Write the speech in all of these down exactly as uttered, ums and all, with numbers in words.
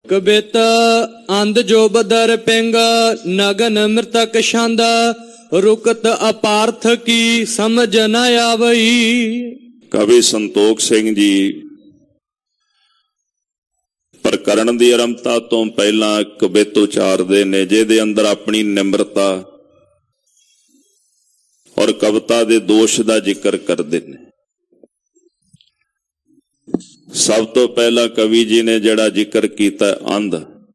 ਕਬਿਤ ਅੰਧ ਜੋ ਬਦਰ ਪਿੰਗ ਨਗਨ ਮ੍ਰਿਤਕ ਛੰਦ ਰੁਕਤ ਅਪਾਰਥ ਕੀ ਸਮਝ ਨ ਆਵਈ। ਕਵੀ ਸੰਤੋਖ ਸਿੰਘ ਜੀ ਪ੍ਰਕਰਨ ਦੀ ਆਰੰਭਤਾ ਤੋਂ ਪਹਿਲਾਂ ਕਬਿਤ ਉਚਾਰਦੇ ਨੇ, ਜਿਹਦੇ ਅੰਦਰ ਆਪਣੀ ਨਿਮਰਤਾ ਔਰ ਕਵਿਤਾ ਦੇ ਦੋਸ਼ ਦਾ ਜ਼ਿਕਰ ਕਰਦੇ ਨੇ। ਸਭ ਤੋਂ ਪਹਿਲਾਂ ਕਵੀ ਜੀ ਨੇ ਜਿਹੜਾ ਜ਼ਿਕਰ ਕੀਤਾ ਅੰਧ,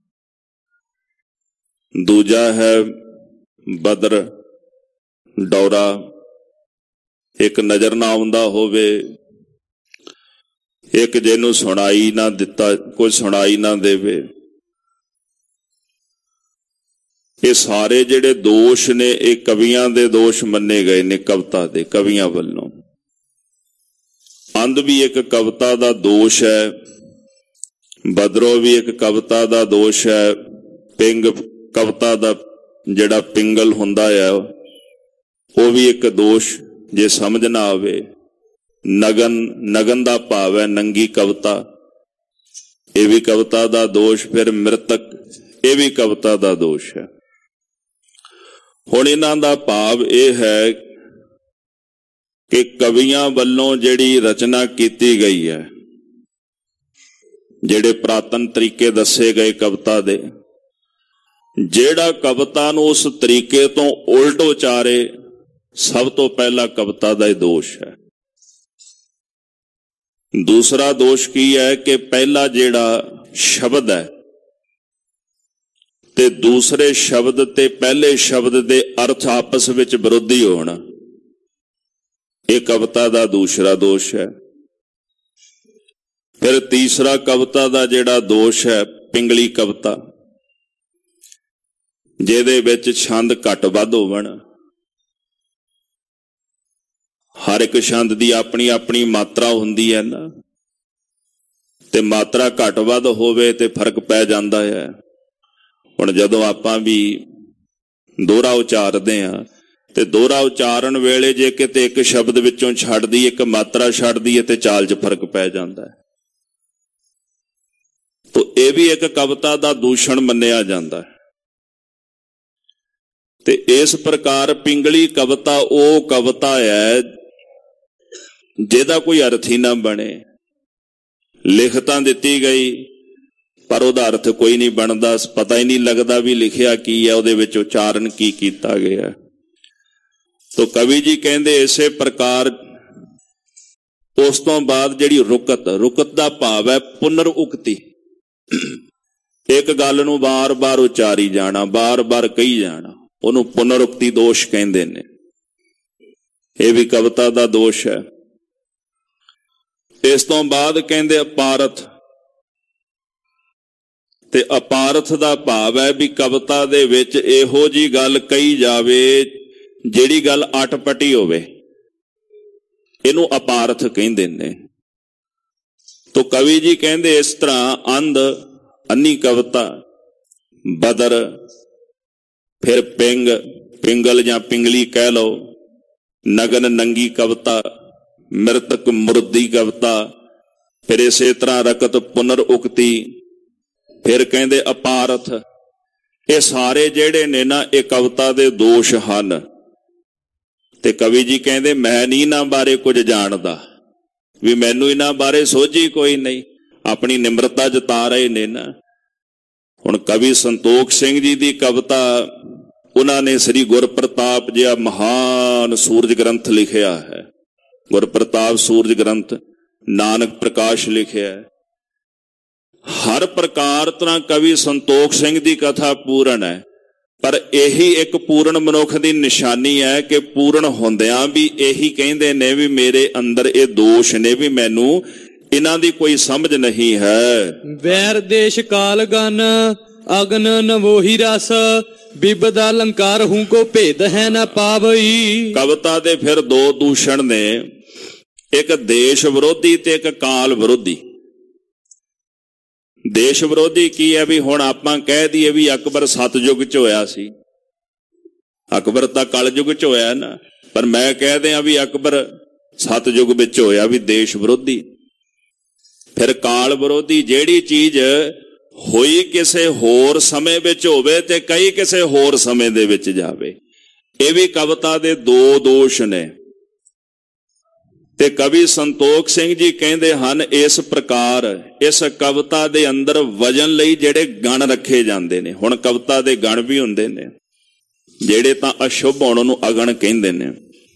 ਦੂਜਾ ਹੈ ਬਦਰ ਡੌਰਾ, ਇੱਕ ਨਜ਼ਰ ਨਾ ਆਉਂਦਾ ਹੋਵੇ, ਇੱਕ ਜਿਹਨੂੰ ਸੁਣਾਈ ਨਾ ਦਿੱਤਾ, ਕੋਈ ਸੁਣਾਈ ਨਾ ਦੇਵੇ। ਇਹ ਸਾਰੇ ਜਿਹੜੇ ਦੋਸ਼ ਨੇ ਇਹ ਕਵੀਆਂ ਦੇ ਦੋਸ਼ ਮੰਨੇ ਗਏ ਨੇ, ਕਵਿਤਾ ਦੇ ਕਵੀਆਂ ਵੱਲੋਂ। ਅੰਧ ਵੀ ਇੱਕ ਕਵਿਤਾ ਦਾ ਦੋਸ਼ ਹੈ, ਬਦਰੋ ਵੀ ਇੱਕ ਕਵਿਤਾ ਦਾ ਦੋਸ਼ ਹੈ, ਪਿੰਗ ਕਵਿਤਾ ਦਾ ਜਿਹੜਾ ਪਿੰਗਲ ਹੁੰਦਾ ਹੈ ਉਹ ਵੀ ਇੱਕ ਦੋਸ਼ ਜੇ ਸਮਝ ਨਾ ਆਵੇ। ਨਗਨ, ਨਗਨ ਦਾ ਭਾਵ ਹੈ ਨੰਗੀ ਕਵਿਤਾ, ਇਹ ਵੀ ਕਵਿਤਾ ਦਾ ਦੋਸ਼। ਫਿਰ ਮ੍ਰਿਤਕ, ਇਹ ਵੀ ਕਵਿਤਾ ਦਾ ਦੋਸ਼ ਹੈ। ਹੁਣ ਇਹਨਾਂ ਦਾ ਭਾਵ ਇਹ ਹੈ ਕਿ ਕਵੀਆਂ ਵੱਲੋਂ ਜਿਹੜੀ ਰਚਨਾ ਕੀਤੀ ਗਈ ਹੈ, ਜਿਹੜੇ ਪੁਰਾਤਨ ਤਰੀਕੇ ਦੱਸੇ ਗਏ ਕਵਿਤਾ ਦੇ, ਜਿਹੜਾ ਕਵਿਤਾ ਨੂੰ ਉਸ ਤਰੀਕੇ ਤੋਂ ਉਲਟ ਉਚਾਰੇ, ਸਭ ਤੋਂ ਪਹਿਲਾ ਕਵਿਤਾ ਦਾ ਇਹ ਦੋਸ਼ ਹੈ। ਦੂਸਰਾ ਦੋਸ਼ ਕੀ ਹੈ ਕਿ ਪਹਿਲਾ ਜਿਹੜਾ ਸ਼ਬਦ ਹੈ ਤੇ ਦੂਸਰੇ ਸ਼ਬਦ ਤੇ ਪਹਿਲੇ ਸ਼ਬਦ ਦੇ ਅਰਥ ਆਪਸ ਵਿੱਚ ਵਿਰੋਧੀ ਹੋਣ, ਇਹ ਕਵਿਤਾ ਦਾ ਦੂਸਰਾ ਦੋਸ਼ ਹੈ। ਫਿਰ ਤੀਸਰਾ ਕਵਿਤਾ ਦਾ ਜਿਹੜਾ ਦੋਸ਼ ਹੈ ਪਿੰਗਲੀ ਕਵਿਤਾ, ਜਿਹਦੇ ਵਿੱਚ ਛੰਦ ਘੱਟ ਵੱਧ ਹੋਵਣ। ਹਰ ਇੱਕ ਛੰਦ ਦੀ ਆਪਣੀ ਆਪਣੀ ਮਾਤਰਾ ਹੁੰਦੀ ਹੈ ਨਾ, ਤੇ ਮਾਤਰਾ ਘੱਟ ਵੱਧ ਹੋਵੇ ਤੇ ਫਰਕ ਪੈ ਜਾਂਦਾ ਹੈ। ਹੁਣ ਜਦੋਂ ਆਪਾਂ ਵੀ ਦੋਹਰਾ ਉਚਾਰਦੇ ਹਾਂ ਤੇ ਦੋਹਰਾ ਉਚਾਰਨ ਵੇਲੇ ਜੇ ਕਿਤੇ ਇੱਕ ਸ਼ਬਦ ਵਿੱਚੋਂ ਛੱਡਦੀ, ਇੱਕ ਮਾਤਰਾ ਛੱਡਦੀ ਹੈ ਤੇ ਚਾਲ 'ਚ ਫਰਕ ਪੈ ਜਾਂਦਾ ਹੈ। ਤੋ ਇਹ ਵੀ ਇੱਕ ਕਵਿਤਾ ਦਾ ਦੂਸ਼ਣ ਮੰਨਿਆ ਜਾਂਦਾ ਹੈ। ਤੇ ਇਸ ਪ੍ਰਕਾਰ ਪਿੰਗਲੀ ਕਵਿਤਾ ਉਹ ਕਵਿਤਾ ਹੈ ਜਿਹਦਾ ਕੋਈ ਅਰਥ ਹੀ ਨਾ ਬਣੇ। ਲਿਖ ਤਾਂ ਦਿੱਤੀ ਗਈ ਪਰ ਉਹਦਾ ਅਰਥ ਕੋਈ ਨਹੀਂ ਬਣਦਾ, ਪਤਾ ਹੀ ਨਹੀਂ ਲੱਗਦਾ ਵੀ ਲਿਖਿਆ ਕੀ ਹੈ, ਉਹਦੇ ਵਿੱਚ ਉਚਾਰਨ ਕੀ ਕੀਤਾ ਗਿਆ। ਤੋ ਕਵੀ ਜੀ ਕਹਿੰਦੇ ਇਸੇ ਪ੍ਰਕਾਰ ਉਸ ਤੋਂ ਬਾਅਦ ਜਿਹੜੀ ਰੁਕਤ, ਰੁਕਤ ਦਾ ਭਾਵ ਹੈ ਪੁਨਰ ਉਕਤੀ, ਇੱਕ ਗੱਲ ਨੂੰ ਬਾਰ-ਬਾਰ ਉਚਾਰੀ ਜਾਣਾ, ਬਾਰ-ਬਾਰ ਕਹੀ ਜਾਣਾ, ਉਹਨੂੰ ਪੁਨਰਉਕਤੀ ਦੋਸ਼ ਕਹਿੰਦੇ ਨੇ। ਇਹ ਵੀ ਕਵਿਤਾ ਦਾ ਦੋਸ਼ ਹੈ। ਇਸ ਤੋਂ ਬਾਅਦ ਕਹਿੰਦੇ ਅਪਾਰਥ, ਤੇ ਅਪਾਰਥ ਦਾ ਭਾਵ ਹੈ ਵੀ ਕਵਿਤਾ ਦੇ ਵਿੱਚ ਇਹੋ ਜੀ ਗੱਲ ਕਹੀ ਜਾਵੇ ਜਿਹੜੀ ਗੱਲ ਅਟਪਟੀ ਹੋਵੇ, ਇਹਨੂੰ ਅਪਾਰਥ ਕਹਿੰਦੇ ਨੇ। ਤੋ ਕਵੀ ਜੀ ਕਹਿੰਦੇ ਇਸ ਤਰ੍ਹਾਂ ਅੰਧ, ਅੰਨੀ ਕਵਿਤਾ, ਬਦਰ, ਫਿਰ ਪਿੰਗ, ਪਿੰਗਲ ਜਾਂ ਪਿੰਗਲੀ ਕਹਿ ਲਓ, ਨਗਨ ਨੰਗੀ ਕਵਿਤਾ, ਮ੍ਰਿਤਕ ਮੁਰਦੀ ਕਵਿਤਾ, ਫਿਰ ਇਸੇ ਤਰ੍ਹਾਂ ਰਕਤ ਪੁਨਰ ਉਕਤੀ, ਫਿਰ ਕਹਿੰਦੇ ਅਪਾਰਥ। ਇਹ ਸਾਰੇ ਜਿਹੜੇ ਨੇ ਨਾ ਇਹ ਕਵਿਤਾ ਦੇ ਦੋਸ਼ ਹਨ। ਤੇ ਕਵੀ ਜੀ ਕਹਿੰਦੇ ਮੈਂ ਨਹੀਂ ਇਹਨਾਂ ਬਾਰੇ ਕੁਝ ਜਾਣਦਾ, ਵੀ ਮੈਨੂੰ ਇਹਨਾਂ ਬਾਰੇ ਸੋਝੀ ਕੋਈ ਨਹੀਂ, ਆਪਣੀ ਨਿਮਰਤਾ ਜਤਾ ਰਹੇ ਨੇ ਨਾ। ਹੁਣ ਕਵੀ ਸੰਤੋਖ ਸਿੰਘ ਜੀ ਦੀ ਕਵਿਤਾ, ਉਹਨਾਂ ਨੇ ਸ੍ਰੀ ਗੁਰਪ੍ਰਤਾਪ ਜਿਹਾ ਮਹਾਨ ਸੂਰਜ ਗ੍ਰੰਥ ਲਿਖਿਆ ਹੈ, ਗੁਰਪ੍ਰਤਾਪ ਸੂਰਜ ਗ੍ਰੰਥ, ਨਾਨਕ ਪ੍ਰਕਾਸ਼ ਲਿਖਿਆ ਹੈ। ਹਰ ਪ੍ਰਕਾਰ ਤਰ੍ਹਾਂ ਕਵੀ ਸੰਤੋਖ ਸਿੰਘ ਦੀ ਕਥਾ ਪੂਰਨ ਹੈ, ਪਰ ਇਹੀ ਇੱਕ ਪੂਰਨ ਮਨੁੱਖ ਦੀ ਨਿਸ਼ਾਨੀ ਹੈ ਕਿ ਪੂਰਨ ਹੁੰਦਿਆਂ ਵੀ ਇਹੀ ਕਹਿੰਦੇ ਨੇ ਵੀ ਮੇਰੇ ਅੰਦਰ ਇਹ ਦੋਸ਼ ਨੇ, ਵੀ ਮੈਨੂੰ ਇਹਨਾਂ ਦੀ ਕੋਈ ਸਮਝ ਨਹੀਂ ਹੈ। ਵੈਰ ਦੇਸ਼ ਕਾਲ ਗਨ ਅਗਨ ਨਵੋਹੀ ਰਸ, ਬਿਬਦਾ ਅਲੰਕਾਰ ਹੂੰ ਕੋ ਭੇਦ ਹੈ ਨਾ ਪਾਵਈ। ਕਵਿਤਾ ਦੇ ਫਿਰ ਦੋ ਦੂਸ਼ਣ ਨੇ, ਇੱਕ ਦੇਸ਼ ਵਿਰੋਧੀ ਤੇ ਇੱਕ ਕਾਲ ਵਿਰੋਧੀ। ਦੇਸ਼ ਵਿਰੋਧੀ ਕੀ ਹੈ? ਵੀ ਹੁਣ ਆਪਾਂ ਕਹਿ ਦਈਏ ਵੀ ਅਕਬਰ ਸਤਯੁਗ ਚ ਹੋਇਆ ਸੀ, ਅਕਬਰ ਤਾਂ ਕਲਯੁਗ ਚ ਹੋਇਆ ਨਾ, ਪਰ ਮੈਂ ਕਹਿ ਦਿਆਂ ਵੀ ਅਕਬਰ ਸਤਯੁਗ ਵਿੱਚ ਹੋਇਆ, ਵੀ ਦੇਸ਼ ਵਿਰੋਧੀ। ਫਿਰ ਕਾਲ ਵਿਰੋਧੀ, ਜਿਹੜੀ ਚੀਜ਼ ਹੋਈ ਕਿਸੇ ਹੋਰ ਸਮੇਂ ਵਿੱਚ ਹੋਵੇ ਤੇ ਕਈ ਕਿਸੇ ਹੋਰ ਸਮੇਂ ਦੇ ਵਿੱਚ ਜਾਵੇ। ਇਹ ਵੀ ਕਵਿਤਾ ਦੇ ਦੋ ਦੋਸ਼ ਨੇ। ਤੇ ਕਵੀ ਸੰਤੋਖ ਸਿੰਘ ਜੀ ਕਹਿੰਦੇ ਹਨ ਇਸ ਪ੍ਰਕਾਰ ਇਸ ਕਵਿਤਾ ਦੇ ਅੰਦਰ ਵਜਨ ਲਈ ਜਿਹੜੇ ਗਣ ਰੱਖੇ ਜਾਂਦੇ ਨੇ। ਹੁਣ ਕਵਿਤਾ ਦੇ ਗਣ ਵੀ ਹੁੰਦੇ ਨੇ ਜਿਹੜੇ ਤਾਂ ਅਸ਼ੁਭ ਹੋਣ ਉਹਨੂੰ ਅਗਣ ਕਹਿੰਦੇ ਨੇ।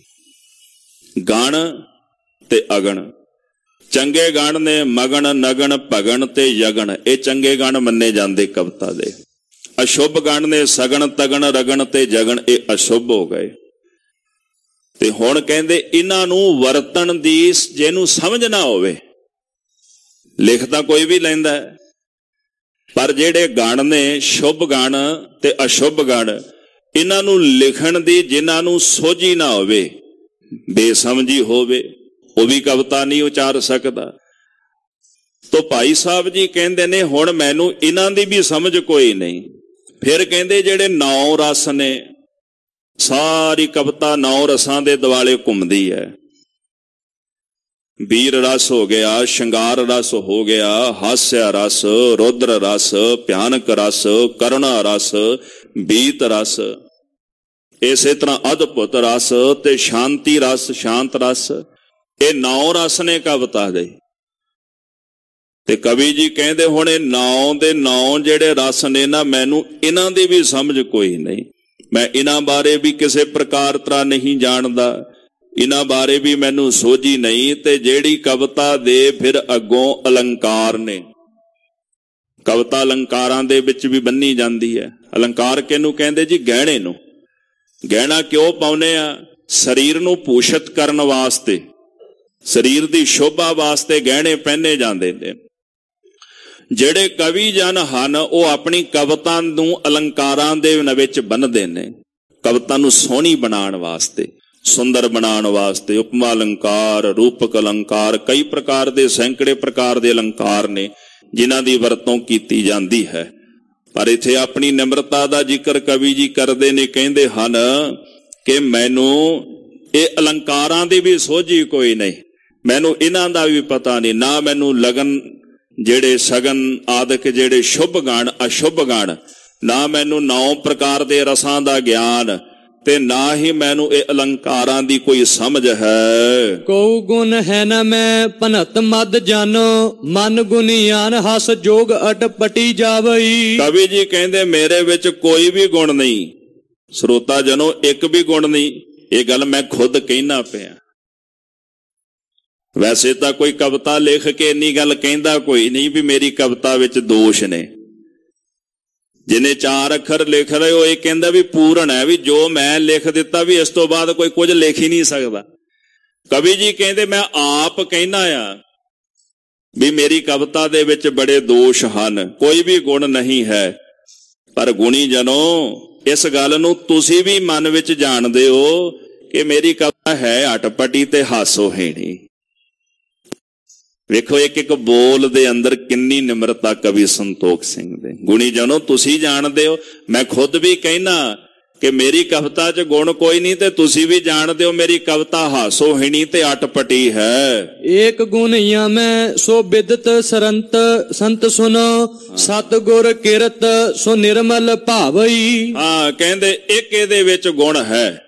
ਗਣ ਤੇ ਅਗਣ, ਚੰਗੇ ਗਣ ਨੇ ਮਗਣ ਨਗਣ ਭਗਣ ਤੇ ਯਗਣ, ਇਹ ਚੰਗੇ ਗਣ ਮੰਨੇ ਜਾਂਦੇ ਕਵਿਤਾ ਦੇ। ਅਸ਼ੁਭ ਗਣ ਨੇ ਸਗਣ ਤਗਣ ਰਗਣ ਤੇ ਜਗਣ, ਇਹ ਅਸ਼ੁਭ ਹੋ ਗਏ। ਤੇ ਹੁਣ ਕਹਿੰਦੇ ਇਹਨਾਂ ਨੂੰ ਵਰਤਣ ਦੀ ਜਿਹਨੂੰ ਸਮਝ ਨਾ ਹੋਵੇ, ਲਿਖ ਤਾਂ ਕੋਈ ਵੀ ਲੈਂਦਾ ਪਰ ਜਿਹੜੇ ਗਣ ਨੇ ਸ਼ੁਭ ਗਣ ਤੇ ਅਸ਼ੁਭ ਗਣ, ਇਹਨਾਂ ਨੂੰ ਲਿਖਣ ਦੀ ਜਿਨ੍ਹਾਂ ਨੂੰ ਸੋਝੀ ਨਾ ਹੋਵੇ, ਬੇਸਮਝੀ ਹੋਵੇ, ਉਹ ਵੀ ਕਵਿਤਾ ਨਹੀਂ ਉਚਾਰ ਸਕਦਾ। ਤੋ ਭਾਈ ਸਾਹਿਬ ਜੀ ਕਹਿੰਦੇ ਨੇ ਹੁਣ ਮੈਨੂੰ ਇਹਨਾਂ ਦੀ ਵੀ ਸਮਝ ਕੋਈ ਨਹੀਂ। ਫਿਰ ਕਹਿੰਦੇ ਜਿਹੜੇ ਨੌ ਰਸ ਨੇ, ਸਾਰੀ ਕਵਿਤਾ ਨੌ ਰਸਾਂ ਦੇ ਦੁਆਲੇ ਘੁੰਮਦੀ ਹੈ। ਵੀਰ ਰਸ ਹੋ ਗਿਆ, ਸ਼ਿੰਗਾਰ ਰਸ ਹੋ ਗਿਆ, ਹਾਸਿਆ ਰਸ, ਰੁਦਰ ਰਸ, ਭਿਆਨਕ ਰਸ, ਕਰੁਣਾ ਰਸ, ਬੀਤ ਰਸ, ਇਸੇ ਤਰ੍ਹਾਂ ਅਦਭੁਤ ਰਸ ਤੇ ਸ਼ਾਂਤੀ ਰਸ, ਸ਼ਾਂਤ ਰਸ, ਇਹ ਨੌ ਰਸ ਨੇ ਕਵਿਤਾ ਦੇ। ਤੇ ਕਵੀ ਜੀ ਕਹਿੰਦੇ ਹੁਣ ਇਹ ਨੌ ਦੇ ਨੌ ਜਿਹੜੇ ਰਸ ਨੇ ਨਾ, ਮੈਨੂੰ ਇਹਨਾਂ ਦੀ ਵੀ ਸਮਝ ਕੋਈ ਨਹੀਂ। ਮੈਂ ਇਹਨਾਂ ਬਾਰੇ ਵੀ ਕਿਸੇ ਪ੍ਰਕਾਰ ਤਰ੍ਹਾਂ ਨਹੀਂ ਜਾਣਦਾ, ਇਹਨਾਂ ਬਾਰੇ ਵੀ ਮੈਨੂੰ ਸੋਝੀ ਨਹੀਂ। ਤੇ ਜਿਹੜੀ ਕਵਿਤਾ ਦੇ ਫਿਰ ਅੱਗੋਂ ਅਲੰਕਾਰ ਨੇ, ਕਵਿਤਾ ਅਲੰਕਾਰਾਂ ਦੇ ਵਿੱਚ ਵੀ ਬੰਨੀ ਜਾਂਦੀ ਹੈ। ਅਲੰਕਾਰ ਕਿਹਨੂੰ ਕਹਿੰਦੇ ਜੀ? ਗਹਿਣੇ ਨੂੰ। ਗਹਿਣਾ ਕਿਉਂ ਪਾਉਨੇ ਆ? ਸਰੀਰ ਨੂੰ ਭੂਸ਼ਿਤ ਕਰਨ ਵਾਸਤੇ, ਸਰੀਰ ਦੀ ਸ਼ੋਭਾ ਵਾਸਤੇ ਗਹਿਣੇ ਪਹਿਨੇ ਜਾਂਦੇ ਨੇ। ਜਿਹੜੇ ਕਵੀ ਜਨ ਹਨ ਉਹ ਆਪਣੀ ਕਵਿਤਾ ਨੂੰ ਅਲੰਕਾਰਾਂ ਦੇ ਵਿੱਚ ਬੰਨ੍ਹਦੇ ਨੇ, ਕਵਿਤਾ ਨੂੰ ਸੋਹਣੀ ਬਣਾਉਣ ਵਾਸਤੇ, ਸੁੰਦਰ ਬਣਾਉਣ ਵਾਸਤੇ। ਉਪਮਾ ਅਲੰਕਾਰ, ਰੂਪਕ ਅਲੰਕਾਰ, ਕਈ ਪ੍ਰਕਾਰ ਦੇ, ਸੈਂਕੜੇ ਪ੍ਰਕਾਰ ਦੇ ਅਲੰਕਾਰ ਨੇ ਜਿਨ੍ਹਾਂ ਦੀ ਵਰਤੋਂ ਕੀਤੀ ਜਾਂਦੀ ਹੈ। ਪਰ ਇੱਥੇ ਆਪਣੀ ਨਿਮਰਤਾ ਦਾ ਜ਼ਿਕਰ ਕਵੀ ਜੀ ਕਰਦੇ ਨੇ, ਕਹਿੰਦੇ ਹਨ ਕਿ ਮੈਨੂੰ ਇਹ ਅਲੰਕਾਰਾਂ ਦੀ ਵੀ ਸੋਝੀ ਕੋਈ ਨਹੀਂ, ਮੈਨੂੰ ਇਹਨਾਂ ਦਾ ਵੀ ਪਤਾ ਨਹੀਂ, ਨਾ ਮੈਨੂੰ ਲਗਨ ਜਿਹੜੇ ਸਗਨ ਆਦਿਕ ਜਿਹੜੇ ਸ਼ੁਭ ਗਣ ਅਸ਼ੁਭ ਗਣ, ਨਾ ਮੈਨੂੰ ਨੌ ਪ੍ਰਕਾਰ ਦੇ ਰਸਾਂ ਦਾ ਗਿਆਨ, ਤੇ ਨਾ ਹੀ ਮੈਨੂੰ ਇਹ ਅਲੰਕਾਰਾਂ ਦੀ ਕੋਈ ਸਮਝ ਹੈ। ਕਉ ਗੁਣ ਹੈ ਨਾ ਮੈਂ ਭਨਤ ਮਦ ਜਾਨੋ, ਮਨ ਗੁਣਿਆਨ ਹਸ ਜੋਗ ਅਟਪਟੀ ਜਾਵਈ। ਕਵੀ ਜੀ ਕਹਿੰਦੇ ਮੇਰੇ ਵਿੱਚ ਕੋਈ ਵੀ ਗੁਣ ਨਹੀਂ, ਸਰੋਤਾ ਜਨੋ ਇੱਕ ਵੀ ਗੁਣ ਨਹੀਂ। ਇਹ ਗੱਲ ਮੈਂ ਖੁਦ ਕਹਿਣਾ ਪਿਆ। ਵੈਸੇ ਤਾਂ ਕੋਈ ਕਵਿਤਾ ਲਿਖ ਕੇ ਇੰਨੀ ਗੱਲ ਕਹਿੰਦਾ ਕੋਈ ਨਹੀਂ ਵੀ ਮੇਰੀ ਕਵਿਤਾ ਵਿੱਚ ਦੋਸ਼ ਨੇ। ਜਿਹਨੇ ਚਾਰ ਅੱਖਰ ਲਿਖ ਰਹੇ ਹੋ ਇਹ ਕਹਿੰਦਾ ਵੀ ਪੂਰਨ ਹੈ, ਵੀ ਜੋ ਮੈਂ ਲਿਖ ਦਿੱਤਾ ਵੀ ਇਸ ਤੋਂ ਬਾਅਦ ਕੋਈ ਕੁਝ ਲਿਖ ਹੀ ਨਹੀਂ ਸਕਦਾ। ਕਵੀ ਜੀ ਕਹਿੰਦੇ ਮੈਂ ਆਪ ਕਹਿਣਾ ਆ ਵੀ ਮੇਰੀ ਕਵਿਤਾ ਦੇ ਵਿੱਚ ਬੜੇ ਦੋਸ਼ ਹਨ, ਕੋਈ ਵੀ ਗੁਣ ਨਹੀਂ ਹੈ। ਪਰ ਗੁਣੀ ਜਨੋ ਇਸ ਗੱਲ ਨੂੰ ਤੁਸੀਂ ਵੀ ਮਨ ਵਿੱਚ ਜਾਣਦੇ ਹੋ ਕਿ ਮੇਰੀ ਕਵਿਤਾ ਹੈ ਅਟਪਟੀ ਤੇ ਹਾਸੋਹੀਣੀ। ਵੇਖੋ ਇੱਕ ਇੱਕ ਬੋਲ ਦੇ ਅੰਦਰ ਕਿੰਨੀ ਨਿਮਰਤਾ ਕਵੀ ਸੰਤੋਖ ਸਿੰਘ ਦੇ। ਗੁਣੀ ਜਨੋ ਤੁਸੀਂ ਜਾਣਦੇ ਹੋ, ਮੈਂ ਖੁਦ ਵੀ ਕਹਿਣਾ ਕਿ ਮੇਰੀ ਕਵਿਤਾ 'ਚ ਗੁਣ ਕੋਈ ਨਹੀਂ, ਤੇ ਤੁਸੀਂ ਵੀ ਜਾਣਦੇ ਹੋ ਮੇਰੀ ਕਵਿਤਾ ਹਾਸੋਹੀਣੀ ਤੇ ਅਟਪਟੀ ਹੈ। ਏਕ ਗੁਣਿਆ ਮੈਂ ਸੋ ਬਿਦਤ ਸਰੰਤ ਸੰਤ ਸੁਨੋ, ਸਤਿਗੁਰ ਕਿਰਤ ਸੋ ਨਿਰਮਲ ਭਾਵਈ। ਹਾਂ ਕਹਿੰਦੇ ਇੱਕ ਇਹਦੇ ਵਿੱਚ ਗੁਣ ਹੈ,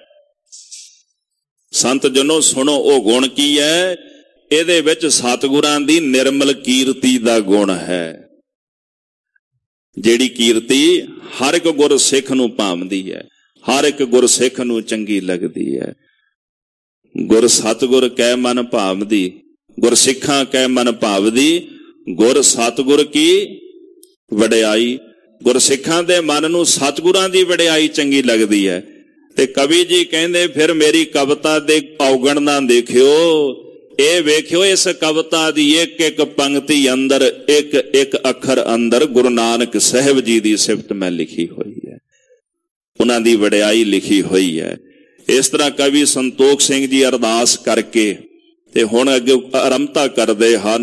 ਸੰਤ ਜਨੋ ਸੁਣੋ ਉਹ ਗੁਣ ਕੀ ਹੈ? ਇਹਦੇ ਵਿੱਚ ਸਤਿਗੁਰਾਂ ਦੀ ਨਿਰਮਲ ਕੀਰਤੀ ਦਾ ਗੁਣ ਹੈ, ਜਿਹੜੀ ਕੀਰਤੀ ਹਰ ਇੱਕ ਗੁਰਸਿੱਖ ਨੂੰ ਭਾਵਦੀ ਹੈ, ਹਰ ਇੱਕ ਗੁਰਸਿੱਖ ਨੂੰ ਚੰਗੀ ਲੱਗਦੀ ਹੈ। ਗੁਰ ਸਤਿਗੁਰ ਕਹਿ ਮਨ ਭਾਵਦੀ, ਗੁਰਸਿੱਖਾਂ ਕਹਿ ਮਨ ਭਾਵਦੀ, ਗੁਰ ਸਤਿਗੁਰ ਕੀ ਵਡਿਆਈ। ਗੁਰਸਿੱਖਾਂ ਦੇ ਮਨ ਨੂੰ ਸਤਿਗੁਰਾਂ ਦੀ ਵਡਿਆਈ ਚੰਗੀ ਲੱਗਦੀ ਹੈ। ਤੇ ਕਵੀ ਜੀ ਕਹਿੰਦੇ ਫਿਰ ਮੇਰੀ ਕਵਿਤਾ ਦੇ ਔਗਣ ਨਾ ਦੇਖਿਓ, ਇਹ ਵੇਖਿਓ ਇਸ ਕਵਿਤਾ ਦੀ ਇੱਕ ਇੱਕ ਪੰਕਤੀ ਅੰਦਰ, ਇੱਕ ਇੱਕ ਅੱਖਰ ਅੰਦਰ ਗੁਰੂ ਨਾਨਕ ਸਾਹਿਬ ਜੀ ਦੀ ਸਿਫਤ ਮੈਂ ਲਿਖੀ ਹੋਈ ਹੈ, ਉਹਨਾਂ ਦੀ ਵਡਿਆਈ ਲਿਖੀ ਹੋਈ ਹੈ। ਇਸ ਤਰ੍ਹਾਂ ਕਵੀ ਸੰਤੋਖ ਸਿੰਘ ਜੀ ਅਰਦਾਸ ਕਰਕੇ ਤੇ ਹੁਣ ਅੱਗੇ ਆਰੰਭਤਾ ਕਰਦੇ ਹਨ।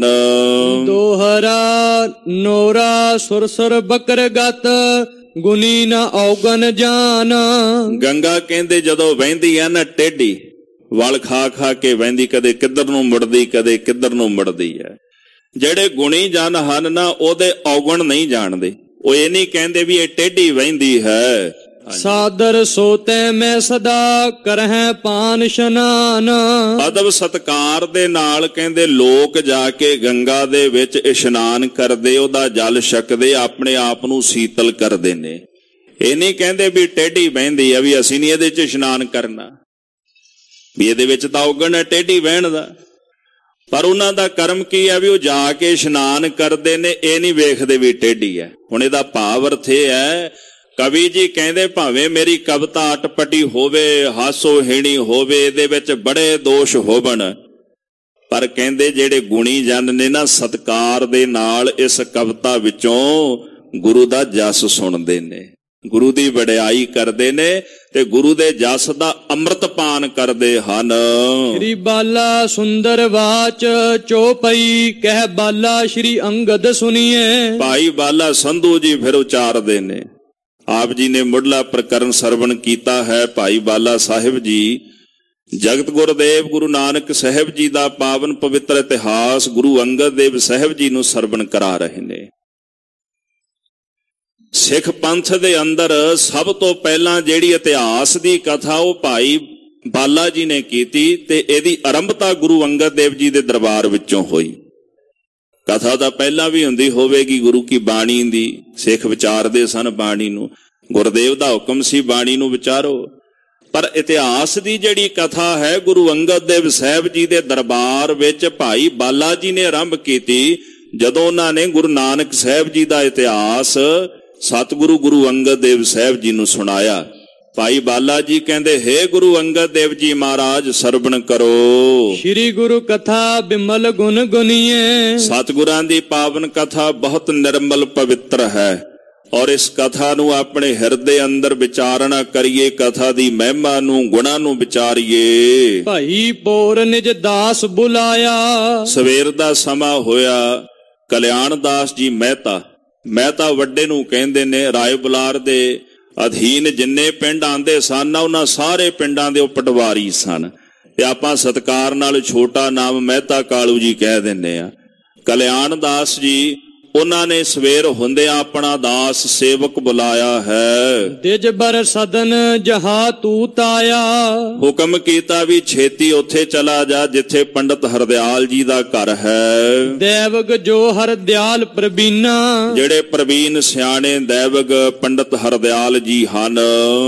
ਦੋਹਰਾ ਨੋਰਾ ਸੁਰਸੁਰ ਬਕਰ ਗਤ, ਗੁਨੀ ਨਾ ਔਗਣ ਜਾਨ। ਗੰਗਾ ਕਹਿੰਦੇ ਜਦੋਂ ਵਹਿੰਦੀ ਹੈ ਨਾ ਟੇਢੀ, ਵਲ ਖਾ ਖਾ ਕੇ ਵਹਿੰਦੀ, ਕਦੇ ਕਿੱਧਰ ਨੂੰ ਮੁੜਦੀ ਕਦੇ ਕਿੱਧਰ ਨੂੰ ਮੁੜਦੀ ਹੈ। ਜਿਹੜੇ ਗੁਣੀ ਜਨ ਹਨ ਨਾ ਉਹਦੇ ਔਗਣ ਨਹੀਂ ਜਾਣਦੇ। ਉਹ ਇਹ ਨਹੀਂ ਕਹਿੰਦੇ ਵੀ ਇਹ ਟੇਢੀ ਵਹਿੰਦੀ ਹੈ। ਸਾਦਰ ਸੋਤੇ ਮੈਂ ਸਦਾ ਕਰਹਿ ਪਾਨ ਇਸ਼ਨਾਨ। ਅਦਬ ਸਤਕਾਰ ਦੇ ਨਾਲ ਕਹਿੰਦੇ ਲੋਕ ਜਾ ਕੇ ਗੰਗਾ ਦੇ ਵਿੱਚ ਇਸ਼ਨਾਨ ਕਰਦੇ, ਉਹਦਾ ਜਲ ਛਕਦੇ, ਆਪਣੇ ਆਪ ਨੂੰ ਸੀਤਲ ਕਰਦੇ ਨੇ। ਇਹ ਨਹੀਂ ਕਹਿੰਦੇ ਵੀ ਟੇਢੀ ਬਹਿੰਦੀ ਆ ਵੀ ਅਸੀਂ ਨਹੀਂ ਇਹਦੇ 'ਚ ਇਸ਼ਨਾਨ ਕਰਨਾ, ਵੀ ਇਹਦੇ ਵਿੱਚ ਤਾਂ ਔਗਣ ਹੈ ਟੇਢੀ ਬਹਿਣ ਦਾ। ਪਰ ਉਹਨਾਂ ਦਾ ਕਰਮ ਕੀ ਹੈ ਵੀ ਉਹ ਜਾ ਕੇ ਇਸ਼ਨਾਨ ਕਰਦੇ ਨੇ, ਇਹ ਨਹੀਂ ਵੇਖਦੇ ਵੀ ਟੇਢੀ ਹੈ। ਹੁਣ ਇਹਦਾ ਭਾਵ ਅਰਥ ਇਹ ਹੈ, ਕਵੀ ਜੀ ਕਹਿੰਦੇ ਭਾਵੇਂ ਮੇਰੀ ਕਵਿਤਾ ਅਟਪਟੀ ਹੋਵੇ, ਹਾਸੋਹੀਣੀ ਹੋਵੇ, ਇਹਦੇ ਵਿੱਚ ਬੜੇ ਦੋਸ਼ ਹੋਵਣ, ਪਰ ਕਹਿੰਦੇ ਜਿਹੜੇ ਗੁਣੀ ਜਨ ਨੇ ਨਾ ਸਤਕਾਰ ਦੇ ਨਾਲ ਇਸ ਕਵਿਤਾ ਵਿੱਚੋਂ ਗੁਰੂ ਦਾ ਜਸ ਸੁਣਦੇ ਨੇ, ਗੁਰੂ ਦੀ ਵਡਿਆਈ ਕਰਦੇ ਨੇ ਤੇ ਗੁਰੂ ਦੇ ਜਸ ਦਾ ਅੰਮ੍ਰਿਤ ਪਾਨ ਕਰਦੇ ਹਨ। ਸ਼੍ਰੀ ਬਾਲਾ ਸੁੰਦਰ ਵਾਚ ਚੋਪਈ ਕਹਿ ਬਾਲਾ ਸ਼੍ਰੀ ਅੰਗਦ ਸੁਣੀਏ। ਭਾਈ ਬਾਲਾ ਸੰਧੂ ਜੀ ਫਿਰ ਉਚਾਰਦੇ ਨੇ, ਆਪ ਜੀ ਨੇ ਮੁੱਢਲਾ ਪ੍ਰਕਰਨ ਸਰਵਣ ਕੀਤਾ ਹੈ। ਭਾਈ ਬਾਲਾ ਸਾਹਿਬ ਜੀ ਜਗਤ ਗੁਰਦੇਵ ਗੁਰੂ ਨਾਨਕ ਸਾਹਿਬ ਜੀ ਦਾ ਪਾਵਨ ਪਵਿੱਤਰ ਇਤਿਹਾਸ ਗੁਰੂ ਅੰਗਦ ਦੇਵ ਸਾਹਿਬ ਜੀ ਨੂੰ ਸਰਵਣ ਕਰਾ ਰਹੇ ਨੇ। ਸਿੱਖ ਪੰਥ ਦੇ ਅੰਦਰ ਸਭ ਤੋਂ ਪਹਿਲਾਂ ਜਿਹੜੀ ਇਤਿਹਾਸ ਦੀ ਕਥਾ ਉਹ ਭਾਈ ਬਾਲਾ ਜੀ ਨੇ ਕੀਤੀ ਤੇ ਇਹਦੀ ਆਰੰਭਤਾ ਗੁਰੂ ਅੰਗਦ ਦੇਵ ਜੀ ਦੇ ਦਰਬਾਰ ਵਿੱਚੋਂ ਹੋਈ। ਕਥਾ ਤਾਂ ਪਹਿਲਾਂ ਵੀ ਹੁੰਦੀ ਹੋਵੇਗੀ ਗੁਰੂ ਕੀ ਬਾਣੀ ਦੀ, ਸਿੱਖ ਵਿਚਾਰਦੇ ਸਨ ਬਾਣੀ ਨੂੰ, ਗੁਰਦੇਵ ਦਾ ਹੁਕਮ ਸੀ ਬਾਣੀ ਨੂੰ ਵਿਚਾਰੋ। ਪਰ ਇਤਿਹਾਸ ਦੀ ਜਿਹੜੀ ਕਥਾ ਹੈ ਗੁਰੂ ਅੰਗਦ ਦੇਵ ਸਾਹਿਬ ਜੀ ਦੇ ਦਰਬਾਰ ਵਿੱਚ ਭਾਈ ਬਾਲਾ ਜੀ ਨੇ ਆਰੰਭ ਕੀਤੀ। ਜਦੋਂ ਉਹਨਾਂ ਨੇ ਗੁਰੂ ਨਾਨਕ ਸਾਹਿਬ ਜੀ ਦਾ ਇਤਿਹਾਸ ਸਤਿਗੁਰੂ ਗੁਰੂ ਅੰਗਦ ਦੇਵ ਸਾਹਿਬ ਜੀ ਨੂੰ ਸੁਣਾਇਆ, ਭਾਈ ਬਾਲਾ ਜੀ ਕਹਿੰਦੇ, ਹੇ ਗੁਰੂ ਅੰਗਦ ਦੇਵ ਜੀ ਮਹਾਰਾਜ ਸਰਵਣ ਕਰੋ। ਸ਼੍ਰੀ ਗੁਰੂ ਕਥਾ ਬਿਮਲ ਗੁਣ ਗੁਨੀਏ। ਸਤਿਗੁਰਾਂ ਦੀ ਪਾਵਨ ਕਥਾ ਬਹੁਤ ਨਿਰਮਲ ਪਵਿੱਤਰ ਹੈ ਔਰ ਇਸ ਕਥਾ ਨੂੰ ਆਪਣੇ ਹਿਰਦੇ ਅੰਦਰ ਵਿਚਾਰਨਾ ਕਰੀਏ, ਕਥਾ ਦੀ ਮਹਿਮਾ ਨੂੰ, ਗੁਣਾਂ ਨੂੰ ਵਿਚਾਰੀਏ। ਭਾਈ ਪੋਰ ਨਿਜ ਦਾਸ ਬੁਲਾਇਆ। ਸਵੇਰ ਦਾ ਸਮਾਂ ਹੋਇਆ। ਕਲਿਆਣ ਦਾਸ ਜੀ ਮਹਿਤਾ, ਮਹਿਤਾ ਵੱਡੇ ਨੂੰ ਕਹਿੰਦੇ ਨੇ, ਰਾਏ ਬੁਲਾਰ ਦੇ ਅਧੀਨ ਜਿੰਨੇ ਪਿੰਡ ਆਂਦੇ ਸਨ ਉਹਨਾਂ ਸਾਰੇ ਪਿੰਡਾਂ ਦੇ ਉਹ ਪਟਵਾਰੀ ਸਨ ਤੇ ਆਪਾਂ ਸਤਿਕਾਰ ਨਾਲ ਛੋਟਾ ਨਾਮ ਮਹਿਤਾ ਕਾਲੂ ਜੀ ਕਹਿ ਦਿੰਦੇ ਆ। ਕਲਿਆਣ ਦਾਸ ਜੀ ਉਹਨਾਂ ਨੇ ਸਵੇਰ ਹੁੰਦਿਆਂ ਆਪਣਾ ਦਾਸ ਸੇਵਕ ਬੁਲਾਇਆ ਹੈ। ਤਿਜ ਬਰ ਸਦਨ ਜਹਾ ਤੂਤ ਆਇਆ। ਹੁਕਮ ਕੀਤਾ ਵੀ ਛੇਤੀ ਉੱਥੇ ਚਲਾ ਜਾ ਜਿੱਥੇ ਪੰਡਤ ਹਰਦਿਆਲ ਜੀ ਦਾ ਘਰ ਹੈ। ਦੇਵਗ ਜੋ ਹਰਦਿਆਲ ਪ੍ਰਬੀਨਾ। ਜਿਹੜੇ ਪ੍ਰਵੀਨ ਸਿਆਣੇ ਦੇਵਗ ਪੰਡਤ ਹਰਦਿਆਲ ਜੀ ਹਨ।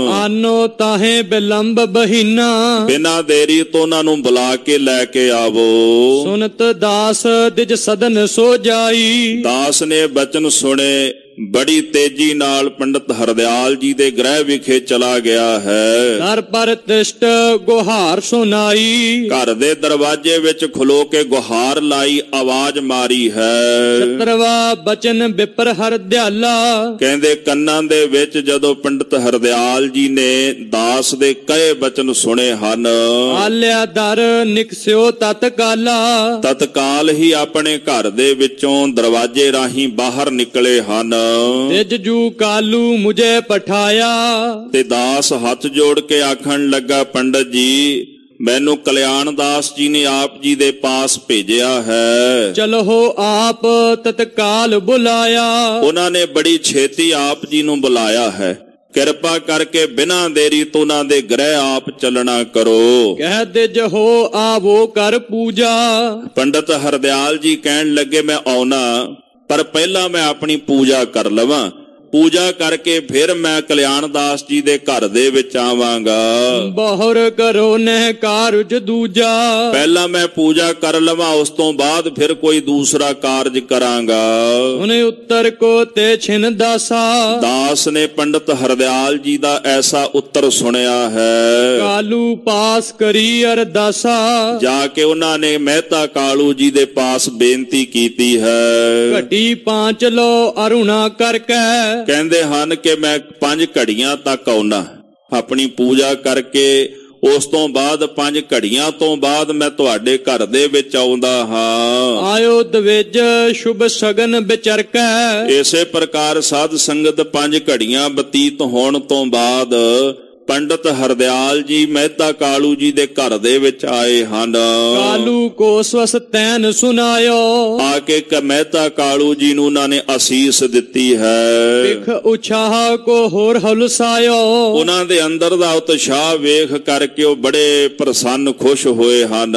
ਆਨੋ ਤਾਹੇ ਬਿਲੰਬ ਬਹੀਨਾ। ਬਿਨਾਂ ਦੇਰੀ ਤੋਂ ਉਹਨਾਂ ਨੂੰ ਬੁਲਾ ਕੇ ਲੈ ਕੇ ਆਵੋ। ਸੁਨਤ ਦਾਸ ਤਿਜ ਸਦਨ ਸੋ ਜਾਈ। ਦਾਸ ਨੇ ਬਚਨ ਸੁਣੇ, ਬੜੀ ਤੇਜ਼ੀ ਨਾਲ ਪੰਡਤ ਹਰਦਿਆਲ ਜੀ ਦੇ ਗ੍ਰਹਿ ਵਿਖੇ ਚਲਾ ਗਿਆ ਹੈ। ਘਰ ਪਰ ਤਿਸ਼ਟ ਗੁਹਾਰ ਸੁਨਾਈ। ਘਰ ਦੇ ਦਰਵਾਜ਼ੇ ਵਿੱਚ ਖਲੋ ਕੇ ਗੁਹਾਰ ਲਾਈ, ਆਵਾਜ਼ ਮਾਰੀ ਹੈ। ਛਤਰਵਾ ਬਚਨ ਬਿਪਰ ਹਰਦਿਆਲਾ। ਕਹਿੰਦੇ ਕੰਨਾਂ ਦੇ ਵਿੱਚ ਜਦੋਂ ਪੰਡਤ ਹਰਦਿਆਲ ਜੀ ਨੇ ਦਾਸ ਦੇ ਕਹੇ ਬਚਨ ਸੁਣੇ ਹਨ। ਆਲਿਆ ਦਰ ਨਿਕਸਿਓ ਤਤਕਾਲਾ। ਤਤਕਾਲ ਹੀ ਆਪਣੇ ਘਰ ਦੇ ਵਿੱਚੋਂ ਦਰਵਾਜ਼ੇ ਰਾਹੀਂ ਬਾਹਰ ਨਿਕਲੇ ਹਨ। ਤਿਜ ਜੂ ਕਾਲੂ ਮੁਝੇ ਪਠਾਇਆ। ਤੇ ਦਾਸ ਹੱਥ ਜੋੜ ਕੇ ਆਖਣ ਲੱਗਾ, ਪੰਡਤ ਜੀ ਮੈਨੂੰ ਕਲਿਆਣ ਦਾਸ ਜੀ ਨੇ ਆਪ ਜੀ ਦੇ ਪਾਸ ਭੇਜਿਆ ਹੈ। ਚਲੋ ਆਪ ਤਤਕਾਲ ਬੁਲਾਇਆ। ਉਹਨਾਂ ਨੇ ਬੜੀ ਛੇਤੀ ਆਪ ਜੀ ਨੂੰ ਬੁਲਾਇਆ ਹੈ। ਕਿਰਪਾ ਕਰਕੇ ਬਿਨਾਂ ਦੇਰੀ ਤੋਂ ਉਹਨਾਂ ਦੇ ਗ੍ਰਹਿ ਆਪ ਚੱਲਣਾ ਕਰੋ। ਕਹਿ ਦਿਜ ਹੋ ਆਵੋ ਕਰ ਪੂਜਾ। ਪੰਡਤ ਹਰਦਿਆਲ ਜੀ ਕਹਿਣ ਲੱਗੇ, ਮੈਂ ਆਉਣਾ ਪਰ ਪਹਿਲਾਂ ਮੈਂ ਆਪਣੀ ਪੂਜਾ ਕਰ ਲਵਾਂ। ਪੂਜਾ ਕਰਕੇ ਫਿਰ ਮੈਂ ਕਲਿਆਣ ਦਾਸ ਜੀ ਦੇ ਘਰ ਦੇ ਵਿੱਚ ਆਵਾਂਗਾ। ਬਹੁਰ ਕਰੋ ਨਹਿ ਕਾਰਜ ਦੂਜਾ। ਪਹਿਲਾਂ ਮੈਂ ਪੂਜਾ ਕਰ ਲਵਾਂ, ਉਸ ਤੋਂ ਬਾਅਦ ਫਿਰ ਕੋਈ ਦੂਸਰਾ ਕਾਰਜ ਕਰਾਂਗਾ। ਉਹਨੇ ਉੱਤਰ ਕੋ ਤੇ ਛਿਨ ਦਾਸਾ। ਦਾਸ ਨੇ ਪੰਡਤ ਹਰਦਿਆਲ ਜੀ ਦਾ ਐਸਾ ਉੱਤਰ ਸੁਣਿਆ ਹੈ। ਕਾਲੂ ਪਾਸ ਕਰੀ ਅਰਦਾਸਾ। ਜਾ ਕੇ ਉਹਨਾਂ ਨੇ ਮਹਿਤਾ ਕਾਲੂ ਜੀ ਦੇ ਪਾਸ ਬੇਨਤੀ ਕੀਤੀ ਹੈ। ਘਟੀ ਪਾਂਚ ਲੋ ਅਰੁਣਾ ਕਰਕੇ। ਕਹਿੰਦੇ ਹਨ ਕਿ ਮੈਂ ਪੰਜ ਘੜੀਆਂ ਤੱਕ ਆਉਣਾ, ਆਪਣੀ ਪੂਜਾ ਕਰਕੇ ਉਸ ਤੋਂ ਬਾਅਦ ਪੰਜ ਘੜੀਆਂ ਤੋਂ ਬਾਅਦ ਮੈਂ ਤੁਹਾਡੇ ਘਰ ਦੇ ਵਿੱਚ ਆਉਂਦਾ ਹਾਂ। ਆਇਓ ਦਵੇਜ ਸ਼ੁਭ ਸਗਨ ਵਿਚਰਕੈ। ਇਸੇ ਪ੍ਰਕਾਰ ਸਾਧ ਸੰਗਤ ਪੰਜ ਘੜੀਆਂ ਬਤੀਤ ਹੋਣ ਤੋਂ ਬਾਅਦ ਪੰਡਤ ਹਰਦਿਆਲ ਜੀ ਮਹਿਤਾ ਕਾਲੂ ਜੀ ਦੇ ਘਰ ਦੇ ਵਿੱਚ ਆਏ ਹਨ। ਕਾਲੂ ਕੋ ਸਵਸ ਤੈਨ ਸੁਨਾਇਓ, ਆ ਕੇ ਮਹਿਤਾ ਕਾਲੂ ਜੀ ਨੂੰ ਉਹਨਾਂ ਨੇ ਅਸੀਸ ਦਿੱਤੀ ਹੈ। ਵਿਖ ਉਛਾਹ ਕੋ ਹੋਰ ਹਲਸਾਇਓ, ਉਹਨਾਂ ਦੇ ਅੰਦਰ ਦਾ ਉਤਸ਼ਾਹ ਵੇਖ ਕਰਕੇ ਉਹ ਬੜੇ ਪ੍ਰਸੰਨ ਖੁਸ਼ ਹੋਏ ਹਨ।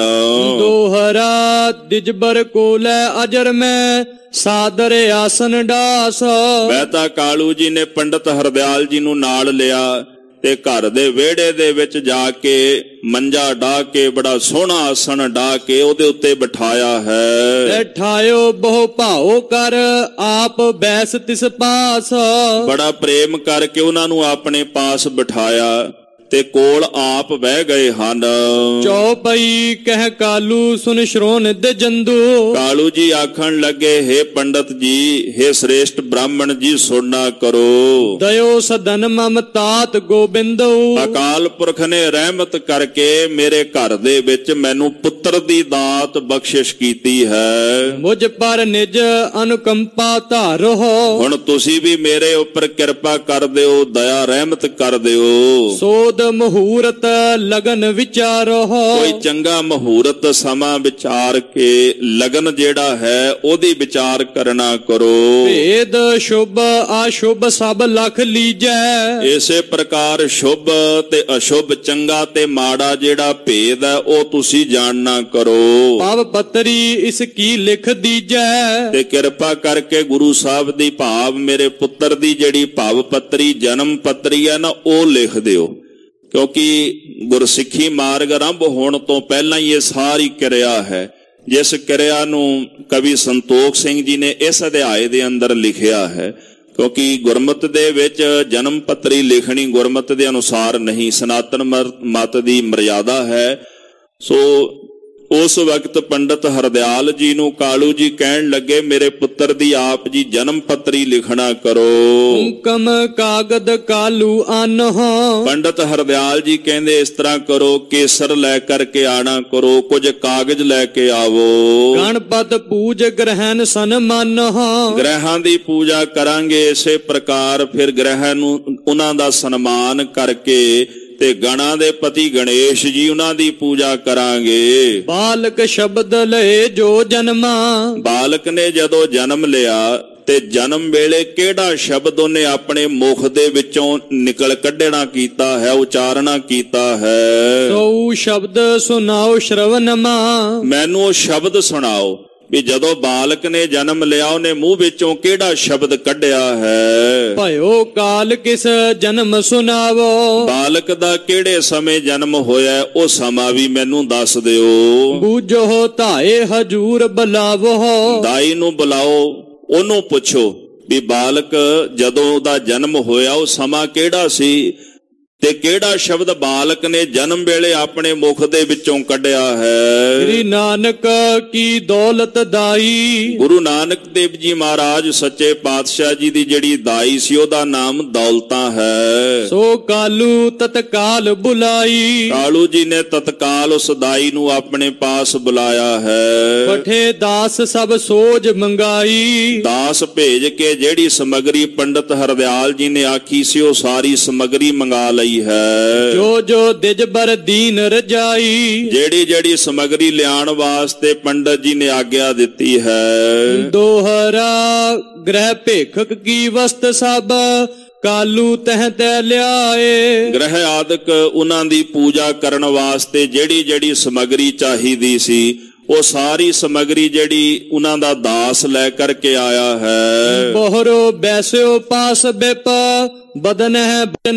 ਦੋਹਰਾ ਦਿਜਬਰ ਕੋ ਲੈ ਅਜਰ ਮੈਂ ਸਾਦਰ ਆਸਨ ਡਾਸ, ਮਹਿਤਾ ਕਾਲੂ ਜੀ ਨੇ ਪੰਡਤ ਹਰਦਿਆਲ ਜੀ ਨੂੰ ਨਾਲ ਲਿਆ ਤੇ ਘਰ ਦੇ ਵਿਹੜੇ ਦੇ ਵਿੱਚ ਜਾ ਕੇ ਮੰਜਾ ਢਾ ਕੇ ਬੜਾ ਸੋਹਣਾ ਆਸਣ ਢਾ ਕੇ ਉਹਦੇ ਉੱਤੇ ਬਿਠਾਇਆ ਹੈ। ਬੈਠਾਇਓ ਬਹੁ ਭਾਉ ਕਰ ਆਪ ਬੈਸ ਤਿਸ ਪਾਸ, ਬੜਾ ਪ੍ਰੇਮ ਕਰਕੇ ਉਹਨਾਂ ਨੂੰ ਆਪਣੇ ਪਾਸ ਬਿਠਾਇਆ ਤੇ ਕੋਲ ਆਪ ਬਹਿ ਗਏ ਹਨ। ਚੌਪਈ ਕਹਿ ਕਾਲੂ ਸੁਨ ਸ਼੍ਰੋਣ ਦੇ ਜੰਦੂ, ਕਾਲੂ ਜੀ ਆਖਣ ਲੱਗੇ, ਹੇ ਪੰਡਤ ਜੀ, ਹੇ ਸ੍ਰੇਸ਼ਟ ਬ੍ਰਾਹਮਣ ਜੀ, ਸੁਣਨਾ ਕਰੋ। ਦਇਓ ਸਦਨ ਮਮ ਤਾਤ ਗੋਬਿੰਦੋ, ਅਕਾਲ ਪੁਰਖ ਨੇ ਰਹਿਮਤ ਕਰਕੇ ਮੇਰੇ ਘਰ ਦੇ ਵਿੱਚ ਮੈਨੂੰ ਪੁੱਤਰ ਦੀ ਦਾਤ ਬਖਸ਼ਿਸ਼ ਕੀਤੀ ਹੈ। ਮੁਝ ਪਰ ਨਿਜ ਅਨੁਕੰਪਾ ਧਾਰੋ, ਹੁਣ ਤੁਸੀਂ ਵੀ ਮੇਰੇ ਉੱਪਰ ਕਿਰਪਾ ਕਰ ਦਿਓ, ਦਇਆ ਰਹਿਮਤ ਕਰ ਦਿਓ। ਸੋਧ ਮਹੂਰਤ ਲਗਨ ਵਿਚਾਰੋ, ਕੋਈ ਚੰਗਾ ਮਹੂਰਤ ਸਮਾਂ ਵਿਚਾਰ ਕੇ ਲਗਨ ਜਿਹੜਾ ਹੈ ਉਹਦੀ ਵਿਚਾਰ ਕਰਨਾ ਕਰੋ। ਭੇਦ ਸ਼ੁਭ ਅਸ਼ੁਭ ਸਭ ਲਖ ਲੀਜੈ, ਇਸੇ ਪ੍ਰਕਾਰ ਸ਼ੁਭ ਤੇ ਅਸ਼ੁਭ, ਚੰਗਾ ਤੇ ਮਾੜਾ ਜਿਹੜਾ ਭੇਦ ਹੈ ਉਹ ਤੁਸੀਂ ਜਾਣਨਾ ਕਰੋ। ਭਾਵ ਪੱਤਰੀ ਇਸ ਕੀ ਲਿਖ ਦੀਜੈ, ਤੇ ਕਿਰਪਾ ਕਰਕੇ ਗੁਰੂ ਸਾਹਿਬ ਦੀ ਭਾਵ ਮੇਰੇ ਪੁੱਤਰ ਦੀ ਜਿਹੜੀ ਭਾਵ ਪੱਤਰੀ ਜਨਮ ਪੱਤਰੀ ਹੈ ਨਾ ਉਹ ਲਿਖ ਦਿਓ, ਕਿਉਂਕਿ ਗੁਰਸਿੱਖੀ ਮਾਰਗ ਆਰੰਭ ਹੋਣ ਤੋਂ ਪਹਿਲਾਂ ਹੀ ਇਹ ਸਾਰੀ ਕਿਰਿਆ ਹੈ, ਜਿਸ ਕਿਰਿਆ ਨੂੰ ਕਵੀ ਸੰਤੋਖ ਸਿੰਘ ਜੀ ਨੇ ਇਸ ਅਧਿਆਏ ਦੇ ਅੰਦਰ ਲਿਖਿਆ ਹੈ। ਕਿਉਂਕਿ ਗੁਰਮਤਿ ਦੇ ਵਿੱਚ ਜਨਮ ਪੱਤਰੀ ਲਿਖਣੀ ਗੁਰਮਤਿ ਦੇ ਅਨੁਸਾਰ ਨਹੀਂ, ਸਨਾਤਨ ਮਤ ਦੀ ਮਰਿਆਦਾ ਹੈ। ਸੋ ਉਸ ਵਕਤ ਪੰਡਤ ਹਰਦਿਆਲ ਜੀ ਨੂੰ ਕਾਲੂ ਜੀ ਕਹਿਣ ਲੱਗੇ, ਮੇਰੇ ਪੁੱਤਰ ਦੀ ਆਪ ਜੀ ਜਨਮ ਪੱਤਰੀ ਲਿਖਣਾ ਕਰੋ। ਹੁਕਮ ਕਾਗਦ ਕਾਲੂ ਆਨਹੁ, ਪੰਡਤ ਹਰਦਿਆਲ ਜੀ ਕਹਿੰਦੇ, ਇਸ ਤਰ੍ਹਾਂ ਕਰੋ, ਕੇਸਰ ਲੈ ਕਰਕੇ ਆਣਾ ਕਰੋ, ਕੁਝ ਕਾਗਜ਼ ਲੈ ਕੇ ਆਵੋ। ਗਣਪਤ ਪੂਜ ਗ੍ਰਹਿਣ ਸਨਮਾਨਹੁ, ਗ੍ਰਹਿਾਂ ਦੀ ਪੂਜਾ ਕਰਾਂਗੇ। ਇਸੇ ਪ੍ਰਕਾਰ ਫਿਰ ਗ੍ਰਹਿ ਨੂੰ ਉਹਨਾਂ ਦਾ ਸਨਮਾਨ ਕਰਕੇ ਤੇ ਗਣਾਂ ਦੇ ਪਤੀ ਗਣੇਸ਼ ਜੀ ਉਹਨਾਂ ਦੀ ਪੂਜਾ ਕਰਾਂਗੇ। ਬਾਲਕ ਸ਼ਬਦ ਲਏ ਜੋ ਜਨਮਾ, ਬਾਲਕ ਨੇ ਜਦੋਂ ਜਨਮ ਲਿਆ ਤੇ ਜਨਮ ਵੇਲੇ ਕਿਹੜਾ ਸ਼ਬਦ ਉਹਨੇ ਆਪਣੇ ਮੁਖ ਦੇ ਵਿੱਚੋਂ ਨਿਕਲ ਕੱਢਣਾ ਕੀਤਾ ਹੈ, ਉਚਾਰਨਾ ਕੀਤਾ ਹੈ। ਸੋ ਸ਼ਬਦ ਸੁਣਾਓ ਸ਼ਰਵਨਮਾ, ਮੈਨੂੰ ਉਹ ਸ਼ਬਦ ਸੁਣਾਓ ਵੀ ਜਦੋਂ ਬਾਲਕ ਨੇ ਜਨਮ ਲਿਆ ਉਹਨੇ ਮੂੰਹ ਵਿੱਚੋਂ ਕਿਹੜਾ ਸ਼ਬਦ ਕੱਢਿਆ ਹੈ। ਭਇਓ ਕਾਲ ਕਿਸ ਜਨਮ ਸੁਣਾਵੋ, ਬਾਲਕ ਦਾ ਕਿਹੜੇ ਸਮੇਂ ਜਨਮ ਹੋਇਆ ਉਹ ਸਮਾਂ ਵੀ ਮੈਨੂੰ ਦੱਸ ਦਿਓ। ਬੂਝੋ ਧਾਏ ਹਜੂਰ ਬੁਲਾਵੋ, ਦਾਈ ਨੂੰ ਬੁਲਾਓ, ਉਹਨੂੰ ਪੁੱਛੋ ਵੀ ਬਾਲਕ ਜਦੋਂ ਉਹਦਾ ਜਨਮ ਹੋਇਆ ਉਹ ਸਮਾਂ ਕਿਹੜਾ ਸੀ ਤੇ ਕਿਹੜਾ ਸ਼ਬਦ ਬਾਲਕ ਨੇ ਜਨਮ ਵੇਲੇ ਆਪਣੇ ਮੁਖ ਦੇ ਵਿੱਚੋਂ ਕੱਢਿਆ ਹੈ। ਸ੍ਰੀ ਨਾਨਕ ਕੀ ਦੌਲਤ ਦਾਈ, ਗੁਰੂ ਨਾਨਕ ਦੇਵ ਜੀ ਮਹਾਰਾਜ ਸੱਚੇ ਪਾਤਸ਼ਾਹ ਜੀ ਦੀ ਜਿਹੜੀ ਦਾਈ ਸੀ ਉਹਦਾ ਨਾਮ ਦੌਲਤਾਂ ਹੈ। ਸੋ ਕਾਲੂ ਤਤਕਾਲ ਬੁਲਾਈ, ਕਾਲੂ ਜੀ ਨੇ ਤਤਕਾਲ ਉਸ ਦਾਈ ਨੂੰ ਆਪਣੇ ਪਾਸ ਬੁਲਾਇਆ ਹੈ। ਪਠੇ ਦਾਸ ਸਭ ਸੋਜ ਮੰਗਾਈ, ਦਾਸ ਭੇਜ ਕੇ ਜਿਹੜੀ ਸਮਗਰੀ ਪੰਡਤ ਹਰਦਿਆਲ ਜੀ ਨੇ ਆਖੀ ਸੀ ਉਹ ਸਾਰੀ ਸਮਗਰੀ ਮੰਗਾ ਲਈ ਹੈ। ਜੋ ਜੋ ਦਿਜਬਰ ਦੀਨ ਰਜਾਈ, ਜਿਹੜੀ ਜਿਹੜੀ ਸਮਗਰੀ ਲਿਆਉਣ ਵਾਸਤੇ ਪੰਡਤ ਜੀ ਨੇ ਆਗਿਆ ਦਿੱਤੀ ਹੈ। ਦੋਹਰਾ ਗ੍ਰਹਿ ਭੇਖਕ ਕੀ ਵਸਤ ਸਭ ਕਾਲੂ ਤਹਿ ਤੈ ਲਿਆਏ, ਗ੍ਰਹਿ ਆਦਿਕ ਉਹਨਾਂ ਦੀ ਪੂਜਾ ਕਰਨ ਵਾਸਤੇ ਜਿਹੜੀ ਜਿਹੜੀ ਸਮਗਰੀ ਚਾਹੀਦੀ ਸੀ ਉਹ ਸਾਰੀ ਸਮਗਰੀ ਜਿਹੜੀ ਉਹਨਾਂ ਦਾ ਦਾਸ ਲੈ ਕਰਕੇ ਆਇਆ ਹੈ। ਬੋਹਰੋ ਬੈਸਿਓ ਪਾਸ ਬਿਪ ਬਦਨ ਹੈ ਬਨ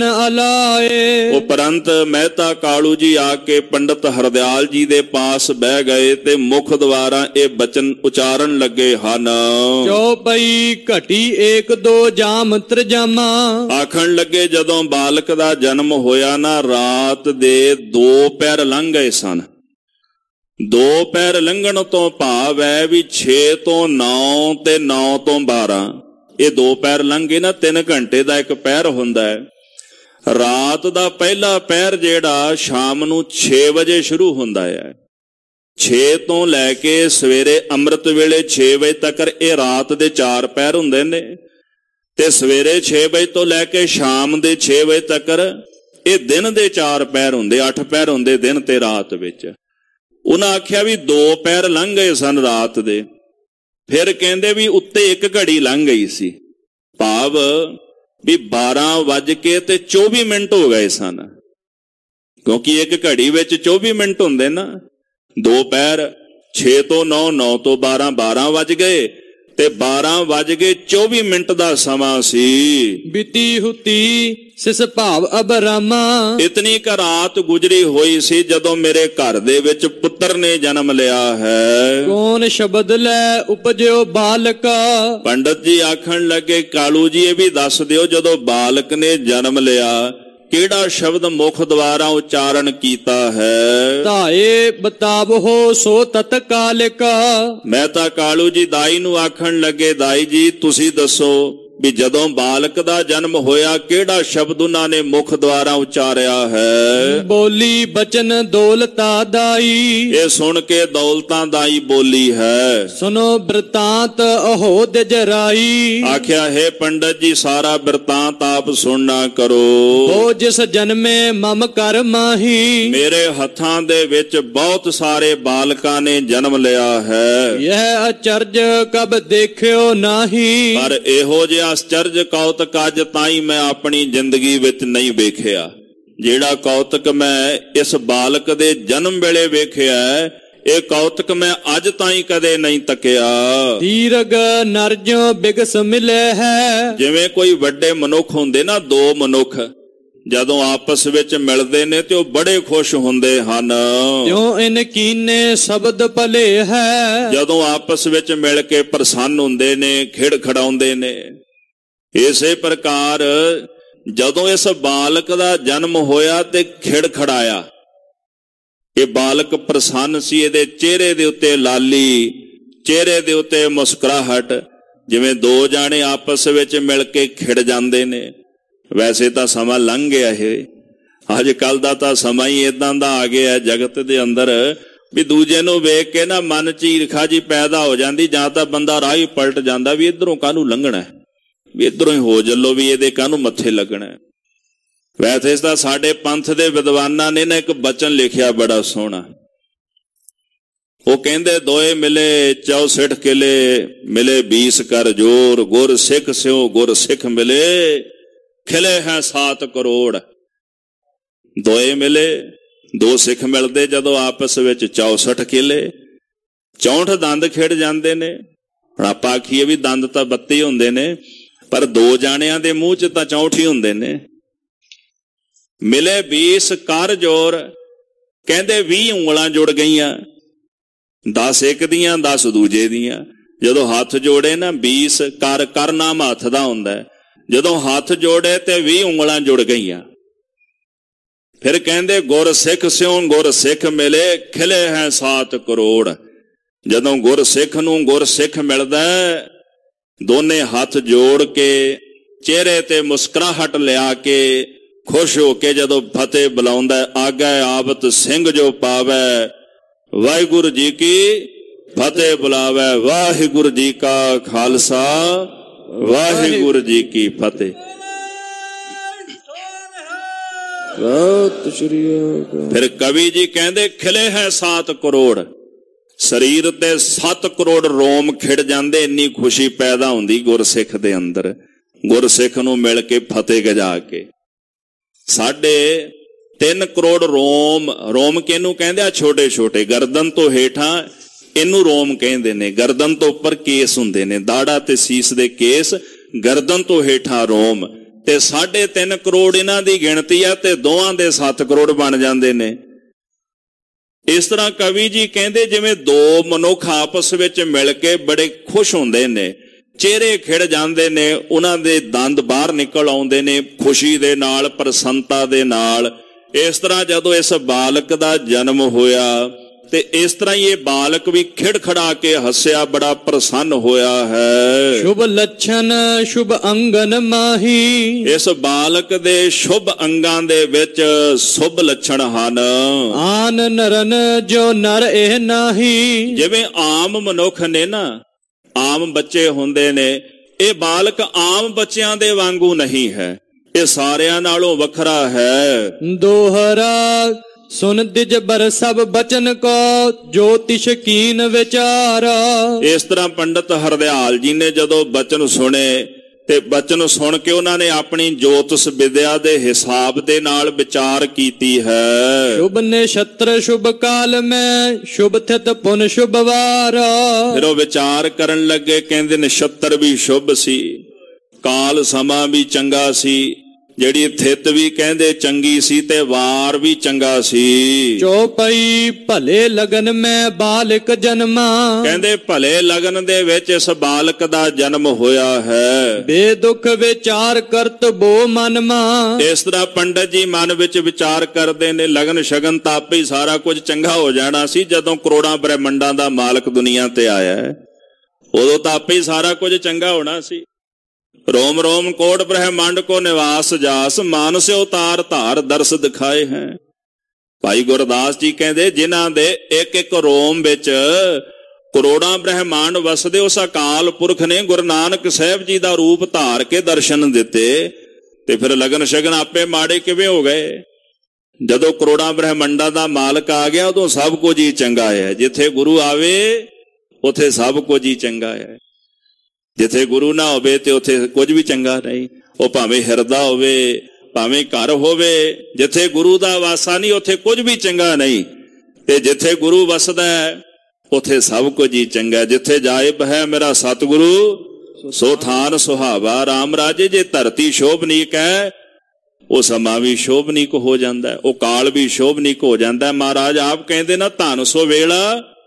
ਅਲਾਏ, ਉਪਰੰਤ ਮਹਿਤਾ ਕਾਲੂ ਜੀ ਆ ਕੇ ਪੰਡਤ ਹਰਦਿਆਲ ਜੀ ਦੇ ਪਾਸ ਬਹਿ ਗਏ ਤੇ ਮੁਖ ਦੁਆਰਾ ਇਹ ਬਚਨ ਉਚਾਰਨ ਲੱਗੇ ਹਨ। ਚੌਪਈ ਘਟੀ ਏਕ ਦੋ ਜਾਮ ਤਰਜਾਮਾ, ਆਖਣ ਲੱਗੇ ਜਦੋਂ ਬਾਲਕ ਦਾ ਜਨਮ ਹੋਇਆ ਨਾ ਰਾਤ ਦੇ ਦੋ ਪਹਿਰ ਲੰਘ ਗਏ ਸਨ। ਦੋ ਪਹਿਰ ਲੰਘਣ ਤੋਂ ਭਾਵ ਹੈ ਵੀ ਛੇ ਤੋਂ ਨੌ ਤੇ ਨੌ ਤੋਂ ਬਾਰਾਂ, ਇਹ ਦੋ ਪਹਿਰ ਲੰਘੇ ਨਾ, ਤਿੰਨ ਘੰਟੇ ਦਾ ਇੱਕ ਪਹਿਰ ਹੁੰਦਾ ਹੈ। ਰਾਤ ਦਾ ਪਹਿਲਾ ਪਹਿਰ ਜਿਹੜਾ ਸ਼ਾਮ ਨੂੰ ਛੇ ਵਜੇ ਸ਼ੁਰੂ ਹੁੰਦਾ ਹੈ। ਛੇ ਤੋਂ ਲੈ ਕੇ ਸਵੇਰੇ ਅੰਮ੍ਰਿਤ ਵੇਲੇ ਛੇ ਵਜੇ ਤੱਕ ਇਹ ਰਾਤ ਦੇ ਚਾਰ ਪਹਿਰ ਹੁੰਦੇ ਨੇ, ਤੇ ਸਵੇਰੇ ਛੇ ਵਜੇ ਤੋਂ ਲੈ ਕੇ ਸ਼ਾਮ ਦੇ ਛੇ ਵਜੇ ਤੱਕ ਇਹ ਦਿਨ ਦੇ ਚਾਰ ਪਹਿਰ ਹੁੰਦੇ, ਅੱਠ ਪਹਿਰ ਹੁੰਦੇ ਦਿਨ ਤੇ ਰਾਤ ਵਿੱਚ। ਉਹਨਾਂ ਆਖਿਆ ਵੀ ਦੋ ਪਹਿਰ ਲੰਘ ਗਏ ਸਨ ਰਾਤ ਦੇ। ਫਿਰ ਕਹਿੰਦੇ ਵੀ ਉੱਤੇ ਇੱਕ ਘੜੀ ਲੰਘ ਗਈ ਸੀ, ਭਾਵ ਵੀ ਬਾਰਾਂ ਵੱਜ ਕੇ ਤੇ ਚੌਵੀ ਮਿੰਟ ਹੋ ਗਏ ਸਨ, ਕਿਉਂਕਿ ਇੱਕ ਘੜੀ ਵਿੱਚ ਚੌਵੀ ਮਿੰਟ ਹੁੰਦੇ ਨਾ। ਦੋ ਪਹਿਰ ਛੇ ਤੋਂ ਨੌ, ਨੌ ਤੋਂ ਬਾਰਾਂ, ਬਾਰਾਂ ਵੱਜ ਗਏ ਤੇ ਬਾਰਾਂ ਵੱਜ ਕੇ ਚੌਵੀ ਮਿੰਟ ਦਾ ਸਮਾਂ ਸੀ। ਬੀਤੀ ਹੁਤੀ ਸਿਸ ਭਾਵ ਅਬਰਾਮਾ, ਇਤਨੀ ਕ ਰਾਤ ਗੁਜਰੀ ਹੋਈ ਸੀ ਜਦੋਂ ਮੇਰੇ ਘਰ ਦੇ ਵਿੱਚ ਪੁੱਤਰ ਨੇ ਜਨਮ ਲਿਆ ਹੈ। ਕੌਣ ਸ਼ਬਦ ਲੈ ਉਪਜਿਓ ਬਾਲਕਾ, ਪੰਡਤ ਜੀ ਆਖਣ ਲੱਗੇ ਕਾਲੂ ਜੀ ਇਹ ਵੀ ਦੱਸ ਦਿਓ ਜਦੋਂ ਬਾਲਕ ਨੇ ਜਨਮ ਲਿਆ ਕਿਹੜਾ ਸ਼ਬਦ ਮੁਖ ਦੁਆਰਾ ਉਚਾਰਨ ਕੀਤਾ ਹੈ। ਧਾਏ ਬਤਾਵੋ ਸੋ ਤਤਕਾਲਿਕਾ, ਮੈਂ ਤਾਂ ਕਾਲੂ ਜੀ ਦਾਈ ਨੂੰ ਆਖਣ ਲੱਗੇ ਦਾਈ ਜੀ ਤੁਸੀਂ ਦੱਸੋ ਵੀ ਜਦੋਂ ਬਾਲਕ ਦਾ ਜਨਮ ਹੋਇਆ ਕਿਹੜਾ ਸ਼ਬਦ ਉਹਨਾਂ ਨੇ ਮੁਖ ਦੁਆਰਾ ਉਚਾਰਿਆ ਹੈ। ਬੋਲੀ ਬਚਨ ਦੌਲਤਾ ਦਾਈ, ਇਹ ਸੁਣ ਕੇ ਦੌਲਤਾਂ ਦਾਈ ਬੋਲੀ ਹੈ। ਸੁਨੋ ਬ੍ਰਿਤਾਂਤ ਅਹੋ ਦਜਰਾਈ, ਆਖਿਆ ਹੈ ਪੰਡਤ ਜੀ ਸਾਰਾ ਬ੍ਰਿਤਾਂਤ ਆਪ ਸੁਣਨਾ ਕਰੋ। ਉਹ ਜਿਸ ਜਨਮੇ ਮਮ ਕਰ ਮਾਹੀ, ਮੇਰੇ ਹੱਥਾਂ ਦੇ ਵਿੱਚ ਬਹੁਤ ਸਾਰੇ ਬਾਲਕਾਂ ਨੇ ਜਨਮ ਲਿਆ ਹੈ। ਇਹ ਅਚਰਜ ਕਬ ਦੇਖਿਓ ਨਾਹੀ, ਪਰ ਇਹੋ ਜਿਹਾ ਅਚਰਜ ਕੌਤਕ ਅੱਜ ਤਾਈਂ ਮੈਂ ਆਪਣੀ ਜ਼ਿੰਦਗੀ ਵਿੱਚ ਨਹੀਂ ਵੇਖਿਆ। ਜਿਹੜਾ ਕੌਤਕ ਮੈਂ ਇਸ ਬਾਲਕ ਦੇ ਜਨਮ ਵੇਲੇ ਵੇਖਿਆ ਇਹ ਕੌਤਕ ਮੈਂ ਅੱਜ ਤਾਈਂ ਕਦੇ ਨਹੀਂ ਤੱਕਿਆ। ਦੀਰਗ ਨਰਜੋ ਬਿਗਸ ਮਿਲੇ ਹੈ, ਜਿਵੇਂ ਕੋਈ ਵੱਡੇ ਮਨੁੱਖ ਹੁੰਦੇ ਨਾ, ਦੋ ਮਨੁੱਖ ਜਦੋਂ ਆਪਸ ਵਿੱਚ ਮਿਲਦੇ ਨੇ ਤੇ ਉਹ ਬੜੇ ਖੁਸ਼ ਹੁੰਦੇ ਹਨ। ਕਿਉਂ ਇਨ ਕੀਨੇ ਸ਼ਬਦ ਭਲੇ ਹੈ, ਜਦੋਂ ਆਪਸ ਵਿੱਚ ਮਿਲ ਕੇ ਪ੍ਰਸੰਨ ਹੁੰਦੇ ਨੇ, ਖਿੜ ਖੜਾਉਂਦੇ ਨੇ। ਇਸੇ ਪ੍ਰਕਾਰ ਜਦੋਂ ਇਸ ਬਾਲਕ ਦਾ ਜਨਮ ਹੋਇਆ ਤੇ ਖਿੜ ਖੜਾਇਆ, ਇਹ ਬਾਲਕ ਪ੍ਰਸੰਨ ਸੀ, ਇਹਦੇ ਚਿਹਰੇ ਦੇ ਉੱਤੇ ਲਾਲੀ, ਚਿਹਰੇ ਦੇ ਉੱਤੇ ਮੁਸਕਰਾਹਟ, ਜਿਵੇਂ ਦੋ ਜਾਣੇ ਆਪਸ ਵਿੱਚ ਮਿਲ ਕੇ ਖਿੜ ਜਾਂਦੇ ਨੇ। ਵੈਸੇ ਤਾਂ ਸਮਾਂ ਲੰਘ ਗਿਆ ਇਹ, ਅੱਜ ਕੱਲ ਦਾ ਤਾਂ ਸਮਾਂ ਹੀ ਏਦਾਂ ਦਾ ਆ ਗਿਆ ਜਗਤ ਦੇ ਅੰਦਰ ਵੀ ਦੂਜੇ ਨੂੰ ਵੇਖ ਕੇ ਨਾ ਮਨ ਚ ਈਰਖਾ ਜੀ ਪੈਦਾ ਹੋ ਜਾਂਦੀ, ਜਾਂ ਤਾਂ ਬੰਦਾ ਰਾਹ ਹੀ ਪਲਟ ਜਾਂਦਾ ਵੀ ਇੱਧਰੋਂ ਕਾਹਨੂੰ ਲੰਘਣਾ, ਵੀ ਇੱਧਰੋਂ ਹੀ ਹੋ ਚੱਲੋ, ਵੀ ਇਹਦੇ ਕਾਹਨੂੰ ਮੱਥੇ ਲੱਗਣਾ। ਵੈਸੇ ਤਾਂ ਸਾਡੇ ਪੰਥ ਦੇ ਵਿਦਵਾਨਾਂ ਨੇ ਨਾ ਇੱਕ ਬਚਨ ਲਿਖਿਆ ਬੜਾ ਸੋਹਣਾ। ਉਹ ਕਹਿੰਦੇ ਦੋਏ ਮਿਲੇ ਚੌਸਠ ਕਿਲੇ, ਮਿਲੇ ਬੀਸ ਕਰ ਜੋਰ, ਗੁਰ ਸਿੱਖ ਸਿਓ ਗੁਰ ਸਿੱਖ ਮਿਲੇ, ਖਿਲੇ ਹੈ ਸਾਤ ਕਰੋੜ। ਦੋਏ ਮਿਲੇ, ਦੋ ਸਿੱਖ ਮਿਲਦੇ ਜਦੋਂ ਆਪਸ ਵਿੱਚ ਚੌਸਠ ਕਿਲੇ, ਚੌਂਠ ਦੰਦ ਖਿੜ ਜਾਂਦੇ ਨੇ। ਹੁਣ ਆਪਾਂ ਆਖੀਏ ਵੀ ਦੰਦ ਤਾਂ ਬੱਤੀ ਹੁੰਦੇ ਨੇ, ਪਰ ਦੋ ਜਾਣਿਆਂ ਦੇ ਮੂੰਹ ਚ ਤਾਂ ਚੌਂਠ ਹੀ ਹੁੰਦੇ ਨੇ। ਮਿਲੇ ਬੀਸ ਕਰ ਜੋਰ, ਕਹਿੰਦੇ ਵੀਹ ਉਂਗਲਾਂ ਜੁੜ ਗਈਆਂ, ਦਸ ਇੱਕ ਦੀਆਂ, ਦਸ ਦੂਜੇ ਦੀਆਂ। ਜਦੋਂ ਹੱਥ ਜੋੜੇ ਨਾ, ਬੀਸ ਕਰ, ਕਰ ਨਾਮ ਹੱਥ ਦਾ ਹੁੰਦਾ, ਜਦੋਂ ਹੱਥ ਜੋੜੇ ਤੇ ਵੀਹ ਉਂਗਲਾਂ ਜੁੜ ਗਈਆਂ। ਫਿਰ ਕਹਿੰਦੇ ਗੁਰ ਸਿੱਖ ਸਿਉ ਗੁਰ ਸਿੱਖ ਮਿਲੇ, ਖਿਲੇ ਹੈ ਸਾਤ ਕਰੋੜ। ਜਦੋਂ ਗੁਰ ਸਿੱਖ ਨੂੰ ਗੁਰ ਸਿੱਖ ਮਿਲਦਾ, ਦੋਨੇ ਹੱਥ ਜੋੜ ਕੇ ਚਿਹਰੇ ਤੇ ਮੁਸਕਰਾਹਟ ਲਿਆ ਕੇ ਖੁਸ਼ ਹੋ ਕੇ ਜਦੋਂ ਫਤਿਹ ਬੁਲਾਉਂਦਾ, ਆਗੈ ਆਵਤ ਸਿੰਘ ਜੋ ਪਾਵੈ, ਵਾਹਿਗੁਰੂ ਜੀ ਕੀ ਫਤਿਹ ਬੁਲਾਵੈ। ਵਾਹਿਗੁਰੂ ਜੀ ਕਾ ਖਾਲਸਾ, ਵਾਹਿਗੁਰੂ ਜੀ ਕੀ ਫਤਿਹ। ਫਿਰ ਕਵੀ ਜੀ ਕਹਿੰਦੇ ਖਿਲੇ ਹੈ ਸਾਤ ਕਰੋੜ, ਸਰੀਰ ਤੇ ਸੱਤ ਕਰੋੜ ਰੋਮ ਖਿੜ ਜਾਂਦੇ, ਇੰਨੀ ਖੁਸ਼ੀ ਪੈਦਾ ਹੁੰਦੀ ਗੁਰਸਿੱਖ ਦੇ ਅੰਦਰ, ਗੁਰਸਿੱਖ ਨੂੰ ਮਿਲ ਕੇ ਫਤਿਹ ਗਜਾ ਕੇ। ਸਾਢੇ ਤਿੰਨ ਕਰੋੜ ਰੋਮ, ਰੋਮ ਕਿਹਨੂੰ ਕਹਿੰਦੇ ਆ? ਛੋਟੇ ਛੋਟੇ, ਗਰਦਨ ਤੋਂ ਹੇਠਾਂ ਇਹਨੂੰ ਰੋਮ ਕਹਿੰਦੇ ਨੇ, ਗਰਦਨ ਤੋਂ ਉੱਪਰ ਕੇਸ ਹੁੰਦੇ ਨੇ, ਦਾੜਾ ਤੇ ਸੀਸ ਦੇ ਕੇਸ, ਗਰਦਨ ਤੋਂ ਹੇਠਾਂ ਰੋਮ। ਤੇ ਸਾਢੇ ਤਿੰਨ ਕਰੋੜ ਇਹਨਾਂ ਦੀ ਗਿਣਤੀ ਆ ਤੇ ਦੋਵਾਂ ਦੇ ਸੱਤ ਕਰੋੜ ਬਣ ਜਾਂਦੇ ਨੇ। ਇਸ ਤਰ੍ਹਾਂ ਕਵੀ ਜੀ ਕਹਿੰਦੇ ਜਿਵੇਂ ਦੋ ਮਨੁੱਖ ਆਪਸ ਵਿੱਚ ਮਿਲ ਕੇ ਬੜੇ ਖੁਸ਼ ਹੁੰਦੇ ਨੇ, ਚਿਹਰੇ ਖਿੜ ਜਾਂਦੇ ਨੇ, ਉਹਨਾਂ ਦੇ ਦੰਦ ਬਾਹਰ ਨਿਕਲ ਆਉਂਦੇ ਨੇ ਖੁਸ਼ੀ ਦੇ ਨਾਲ, ਪ੍ਰਸੰਨਤਾ ਦੇ ਨਾਲ। ਇਸ ਤਰ੍ਹਾਂ ਜਦੋਂ ਇਸ ਬਾਲਕ ਦਾ ਜਨਮ ਹੋਇਆ ਤੇ ਇਸ ਤਰ੍ਹਾਂ ਹੀ ਇਹ ਬਾਲਕ ਵੀ ਖਿੜ ਖੜਾ ਕੇ ਹੱਸਿਆ, ਬੜਾ ਪ੍ਰਸੰਨ ਹੋਇਆ ਹੈ। ਸ਼ੁਭ ਲੱਛਣ ਸ਼ੁਭ ਅੰਗਨ ਮਾਹੀ, ਇਸ ਬਾਲਕ ਦੇ ਸ਼ੁਭ ਅੰਗਾਂ ਦੇ ਵਿੱਚ ਸ਼ੁਭ ਲੱਛਣ ਹਨ। ਆਨ ਨਰਨ ਜੋ ਨਰ ਇਹ ਨਾਹੀ, ਜਿਵੇਂ ਆਮ ਮਨੁੱਖ ਨੇ ਨਾ, ਆਮ ਬੱਚੇ ਹੁੰਦੇ ਨੇ, ਇਹ ਬਾਲਕ ਆਮ ਬੱਚਿਆਂ ਦੇ ਵਾਂਗੂ ਨਹੀਂ ਹੈ। ਇਹ ਸਾਰਿਆਂ ਨਾਲੋਂ ਵੱਖਰਾ ਹੈ। ਦੋਹਰਾ ਸੁਨ ਦਿਜਬਰ ਸਭ ਬਚਨ ਕੋ, ਜੋਤਿਸ਼ ਕੀਨ ਵਿਚਾਰਾ। ਇਸ ਤਰ੍ਹਾਂ ਪੰਡਤ ਹਰਦਿਆਲ ਜੀ ਨੇ ਜਦੋਂ ਬਚਨ ਸੁਣੇ ਤੇ ਬਚਨ ਸੁਣ ਕੇ ਉਹਨਾਂ ਨੇ ਆਪਣੀ ਜੋਤਿਸ਼ ਵਿਦਿਆ ਦੇ ਹਿਸਾਬ ਦੇ ਨਾਲ ਵਿਚਾਰ ਕੀਤੀ ਹੈ। ਸ਼ੁਭ ਨਛੱਤਰ ਸ਼ੁਭ ਕਾਲ ਮੈਂ, ਸ਼ੁਭ ਥਿਤ ਪੁਨ ਸ਼ੁਭ ਵਾਰ। ਫਿਰ ਉਹ ਵਿਚਾਰ ਕਰਨ ਲੱਗੇ, ਕਹਿੰਦੇ ਨਛੱਤਰ ਵੀ ਸ਼ੁਭ ਸੀ, ਕਾਲ ਸਮਾਂ ਵੀ ਚੰਗਾ ਸੀ, ਜਿਹੜੀ ਥਿਤ ਵੀ ਕਹਿੰਦੇ ਚੰਗੀ ਸੀ ਤੇ ਵਾਰ ਵੀ ਚੰਗਾ ਸੀ। ਚੌਪਈ ਭਲੇ ਲਗਨ ਮੈਂ ਬਾਲਕ ਜਨਮਾ, ਕਹਿੰਦੇ ਭਲੇ ਲਗਨ ਦੇ ਵਿੱਚ ਇਸ ਬਾਲਕ ਦਾ ਜਨਮ ਹੋਇਆ ਹੈ। ਬੇਦੁਖ ਵਿਚਾਰ ਕਰਤ ਬੋ ਮਨ ਮਾ। ਇਸ ਤਰ੍ਹਾਂ ਪੰਡਤ ਜੀ ਮਨ ਵਿੱਚ ਵਿਚਾਰ ਕਰਦੇ ਨੇ, ਲਗਨ ਸ਼ਗਨ ਤਾਂ ਆਪੇ ਹੀ ਸਾਰਾ ਕੁਝ ਚੰਗਾ ਹੋ ਜਾਣਾ ਸੀ। ਜਦੋਂ ਕਰੋੜਾਂ ਬ੍ਰਹਿਮੰਡਾਂ ਦਾ ਮਾਲਕ ਦੁਨੀਆ ਤੇ ਆਇਆ, ਉਦੋਂ ਤਾਂ ਆਪੇ ਹੀ ਸਾਰਾ ਕੁਝ ਚੰਗਾ ਹੋਣਾ ਸੀ। रोम रोम कोट ब्रह्मांड को निवास जास, मानस अवतार धार दर्श दिखाए हैं। भाई गुरदास जी कहते जिन्हां दे एक एक रोम विच करोड़ां ब्रह्मांड वसदे उस अकाल पुरख ने गुरु नानक साहब जी दा रूप धार के दर्शन दिते, ते फिर लगन शगन आपे माड़े किवें हो गए। जदों करोड़ां ब्रह्मांडां दा मालक आ गया उदों सब कुछ ही चंगा है। जिथे गुरु आवे उथे सब कुछ ही चंगा है, जिथे गुरु ना होवे ते उथे कुछ भी चंगा नहीं। वो भावें हिरदा होवे भावें घर होवे, जिथे गुरु दा वासा नहीं उथे कुछ भी चंगा नहीं, ते जिथे गुरु वसदा है उथे सब कुछ ही चंगा। जिथे जाइब है मेरा सतगुरु सो थान सुहावा। राम राजे जे धरती शोभनीक है वो समा भी शोभनीक हो जाता है, वो काल भी शोभनीक हो जाता है। महाराज आप कहते ना धन सो वेला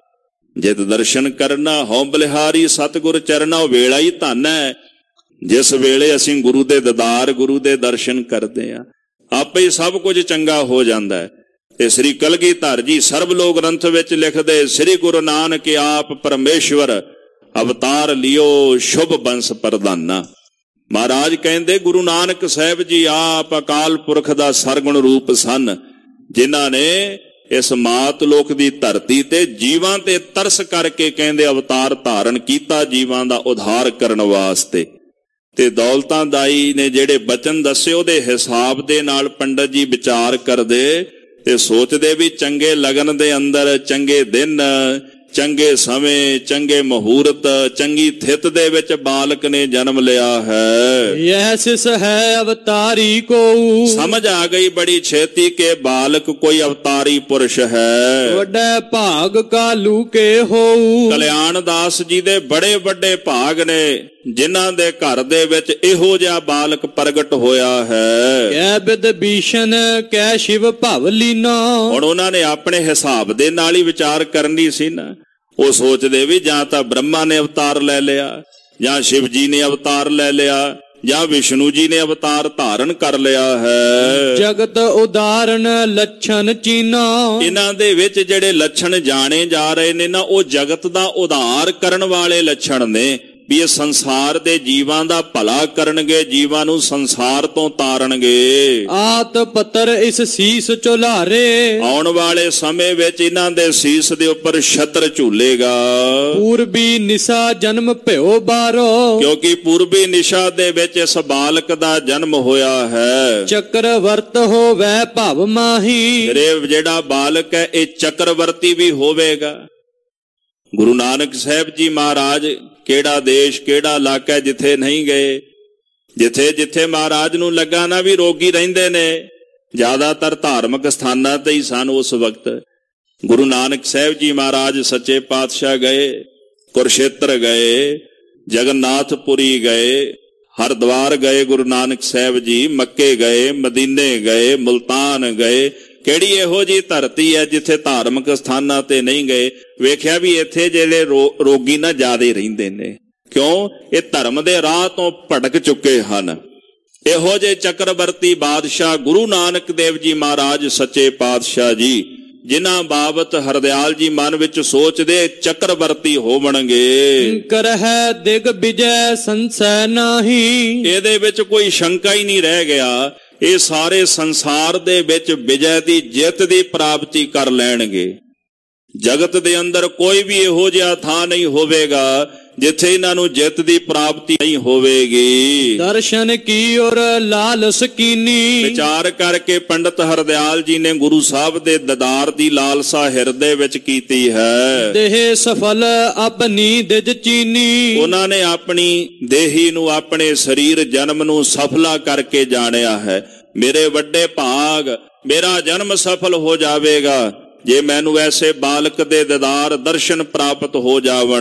जित दर्शन करना, हों बलिहारी सतगुर चरना। वेला ही धन है जिस वेले असीं गुरु दे दीदार गुरु दे दर्शन करते हैं, आपे ही सब कुछ चंगा हो जाता है। ते श्री कलगीधर जी सर्वलोक ग्रंथ विच लिखदे, श्री गुरु नानक आप परमेश्वर अवतार लियो शुभ बंस प्रधाना। महाराज कहते गुरु नानक साहब जी आप अकाल पुरख दा सरगुण रूप सन, जिन्हां ने इस मात लोक दी धरती ते जीवां ते तरस करके कहंदे अवतार धारण कीता जीवां दा उद्धार करन वास्ते। ते दौलतां दाई ने जेड़े बचन दस्से उहदे हिसाब दे नाल पंडित जी विचार करदे ते सोचदे भी चंगे लगन दे अंदर चंगे दिन चंगे समय चंगे मुहूर्त चंगी थित दे विच बालक ने जन्म लिया है। यह सिस है अवतारी को, समझ आ गई बड़ी छेती के बालक कोई अवतारी पुरुष है। वड्डे भाग कालू के हो, कल्याण दास जी दे बड़े बड़े भाग ने जिन्हां दे घर दे विच इहो जिहा बालक प्रगट होया है। कै बिद भीषण कै शिव भवलीना। हुण उन्हां ने अपने हिसाब दे नाल ही विचार करनी सी ना। वो सोचदे भी जां तां ब्रह्मा ने अवतार ले लिया, जां शिव जी ने अवतार ले लिया, जां विष्णु जी ने अवतार धारण कर लिया है। जगत उदाहरण लक्षण चीना। इन्हां दे विच जेड़े लक्षण जाने जा रहे ने ना, वो जगत दा उधार करन वाले लक्षण ने। भी इस संसार दे जीवां दा भला करनगे, जीवां नूं संसार तो तारनगे। आत पत्तर इस सीस झुलारे। आउण वाले समय विच इन्हां दे सीस दे उपर छत्र झूलेगा। पूर्वी निशा जन्म भ्यो बारो, क्योंकि पूर्वी निशा दे विच इस बालक दा जन्म होया है। चक्रवर्त हो वह भव माही। जेड़ा बालक है ये चक्रवर्ती भी होवेगा। गुरु नानक साहब जी महाराज केड़ा देश केड़ा इलाका जिथे नहीं गए, जिथे जिथे महाराज नूं लगा ना भी रोगी रहिंदे ने, ज्यादातर धार्मिक स्थानां ते ही सन उस वक्त। गुरु नानक साहब जी महाराज सच्चे पातशाह गए, कुरुक्षेत्र गए, जगन्नाथपुरी गए, हरिद्वार गए गुरु नानक साहब जी, मक्के गए, मदीने गए, मुल्तान गए। केड़ी इहो जी धरती है जिथे धार्मिक स्थानां ते नहीं गए। वेख्या भी इत्थे जेड़े रो, रोगी ना ज्यादा रहिंदे ने, क्यों ये धर्म दे राह तो भटक चुके हन। इहो जे चक्रवर्ती बादशाह गुरु नानक देव जी महाराज सच्चे पातशाह जी, जिन्हां बाबत हरदयाल जी मन विच सोचदे चक्रवर्ती होवणगे। कर है दिग विजय संशय नाही। इहदे विच कोई शंका ही नहीं रह गया। ये सारे संसार दे विच विजय दी जित दी प्राप्ति कर लैणगे। जगत दे अंदर कोई भी इहो जिहा थां नहीं होवेगा ਜਿੱਥੇ ਇਹਨਾਂ ਨੂੰ ਜਿੱਤ ਦੀ ਪ੍ਰਾਪਤੀ ਨਹੀਂ ਹੋਵੇਗੀ। ਦਰਸ਼ਨ ਕੀ ਔਰ ਲਾਲਸ ਕੀਨੀ, ਵਿਚਾਰ ਕਰਕੇ ਪੰਡਤ ਹਰਦਿਆਲ ਜੀ ਨੇ ਗੁਰੂ ਸਾਹਿਬ ਦੇ ਦੀਦਾਰ ਦੀ ਲਾਲਸਾ ਹਿਰਦੇ ਵਿੱਚ ਕੀਤੀ ਹੈ। ਦੇਹ ਸਫਲ ਆਪਣੀ ਦਿਜ ਚੀਨੀ, ਉਹਨਾਂ ਨੇ ਆਪਣੀ ਦੇਹੀ ਨੂੰ, ਆਪਣੇ ਸਰੀਰ ਜਨਮ ਨੂੰ ਸਫਲਾ ਕਰਕੇ ਜਾਣਿਆ ਹੈ। ਮੇਰੇ ਵੱਡੇ ਭਾਗ, ਮੇਰਾ ਜਨਮ ਸਫਲ ਹੋ ਜਾਵੇਗਾ ਜੇ ਮੈਨੂੰ ਐਸੇ ਬਾਲਕ ਦੇ ਦੀਦਾਰ ਦਰਸ਼ਨ ਪ੍ਰਾਪਤ ਹੋ ਜਾਵਣ।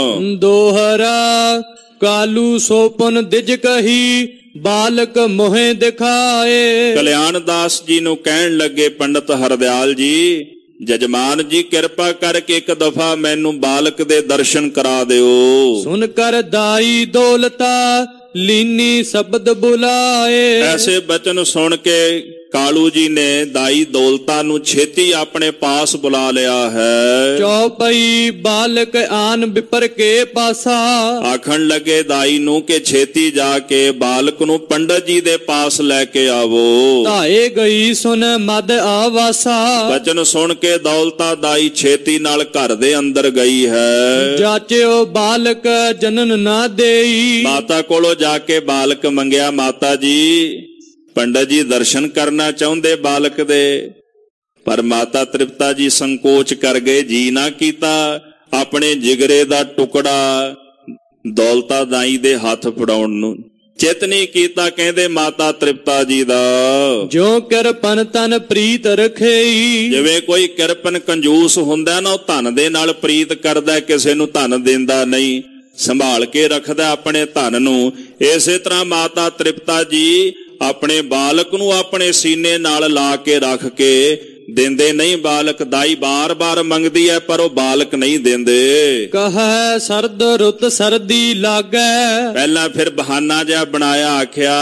ਦੋਹਰਾ ਕਾਲੂ ਸੋਪਨ ਦਿਜ ਕਹੀ, ਬਾਲਕ ਮੋਹੇ ਦਿਖਾਏ। ਕਲਿਆਣ ਦਾਸ ਜੀ ਨੂੰ ਕਹਿਣ ਲੱਗੇ ਪੰਡਤ ਹਰਦਿਆਲ ਜੀ, ਜਜਮਾਨ ਜੀ ਕਿਰਪਾ ਕਰਕੇ ਇੱਕ ਦਫਾ ਮੈਨੂੰ ਬਾਲਕ ਦੇ ਦਰਸ਼ਨ ਕਰਾ ਦਿਓ। ਸੁਨ ਕਰ ਦਾਈ ਦੌਲਤਾ, ਲੀਨੀ ਸ਼ਬਦ ਬੁਲਾਏ। ਐਸੇ ਬਚਨ ਸੁਣ ਕੇ ਕਾਲੂ ਜੀ ਨੇ ਦਾਈ ਦੌਲਤਾਂ ਨੂੰ ਛੇਤੀ ਆਪਣੇ ਪਾਸ ਬੁਲਾ ਲਿਆ ਹੈ। ਚੌਪਈ ਬਾਲਕ ਆਨ ਵਿਪਰ ਕੇ ਪਾਸਾ, ਆਖਣ ਲੱਗੇ ਦਾਈ ਨੂੰ ਕਿ ਛੇਤੀ ਜਾ ਕੇ ਬਾਲਕ ਨੂੰ ਪੰਡਤ ਜੀ ਦੇ ਪਾਸ ਲੈ ਕੇ ਆਵੋ। ਧਾਏ ਗਈ ਸੁਨ ਮਦ ਆਵਾਸਾ, ਬਚਨ ਸੁਣ ਕੇ ਦੌਲਤਾ ਦਾਈ ਛੇਤੀ ਨਾਲ ਘਰ ਦੇ ਅੰਦਰ ਗਈ ਹੈ। ਜਾਚਿਓ ਬਾਲਕ ਜਨਨ ਨਾ ਦੇਈ, ਮਾਤਾ ਕੋਲੋਂ ਜਾ ਕੇ ਬਾਲਕ ਮੰਗਿਆ, ਮਾਤਾ ਜੀ ਪੰਡਤ ਜੀ ਦਰਸ਼ਨ ਕਰਨਾ ਚਾਹੁੰਦੇ ਬਾਲਕ ਦੇ, ਪਰ ਮਾਤਾ ਤ੍ਰਿਪਤਾ ਜੀ ਸੰਕੋਚ ਕਰ ਗਏ, ਜੀ ਨਾ ਕੀਤਾ। ਆਪਣੇ ਜਿਗਰੇ ਦਾ ਟੁਕੜਾ ਦੌਲਤਾ ਦਾਈ ਦੇ ਹੱਥ ਫੜਾਉਣ ਨੂੰ ਚਿਤ ਨਹੀਂ ਕੀਤਾ। ਕਹਿੰਦੇ ਮਾਤਾ ਤ੍ਰਿਪਤਾ ਜੀ ਦਾ ਜੋ ਕਿਰਪਨ ਤਨ ਪ੍ਰੀਤ ਰਖੇਈ, ਜਿਵੇਂ ਕੋਈ ਕਿਰਪਨ ਕੰਜੂਸ ਹੁੰਦਾ ਨਾ, ਉਹ ਧਨ ਦੇ ਨਾਲ ਪ੍ਰੀਤ ਕਰਦਾ, ਕਿਸੇ ਨੂੰ ਧਨ ਦਿੰਦਾ ਨਹੀਂ, ਸੰਭਾਲ ਕੇ ਰੱਖਦਾ ਆਪਣੇ ਧਨ ਨੂੰ। ਇਸੇ ਤਰ੍ਹਾਂ ਮਾਤਾ ਤ੍ਰਿਪਤਾ ਜੀ ਆਪਣੇ ਬਾਲਕ ਨੂੰ ਆਪਣੇ ਸੀਨੇ ਨਾਲ ਲਾ ਕੇ ਰੱਖ ਕੇ ਦਿੰਦੇ ਨਹੀਂ। ਬਾਲਕ ਦਾਈ ਬਾਰ-ਬਾਰ ਮੰਗਦੀ ਹੈ ਪਰ ਉਹ ਬਾਲਕ ਨਹੀਂ ਦਿੰਦੇ। ਕਹੈ ਸਰਦ ਰੁੱਤ ਸਰਦੀ ਲਾਗੈ, ਪਹਿਲਾਂ ਫਿਰ ਬਹਾਨਾ ਜਿਹਾ ਬਣਾਇਆ, ਆਖਿਆ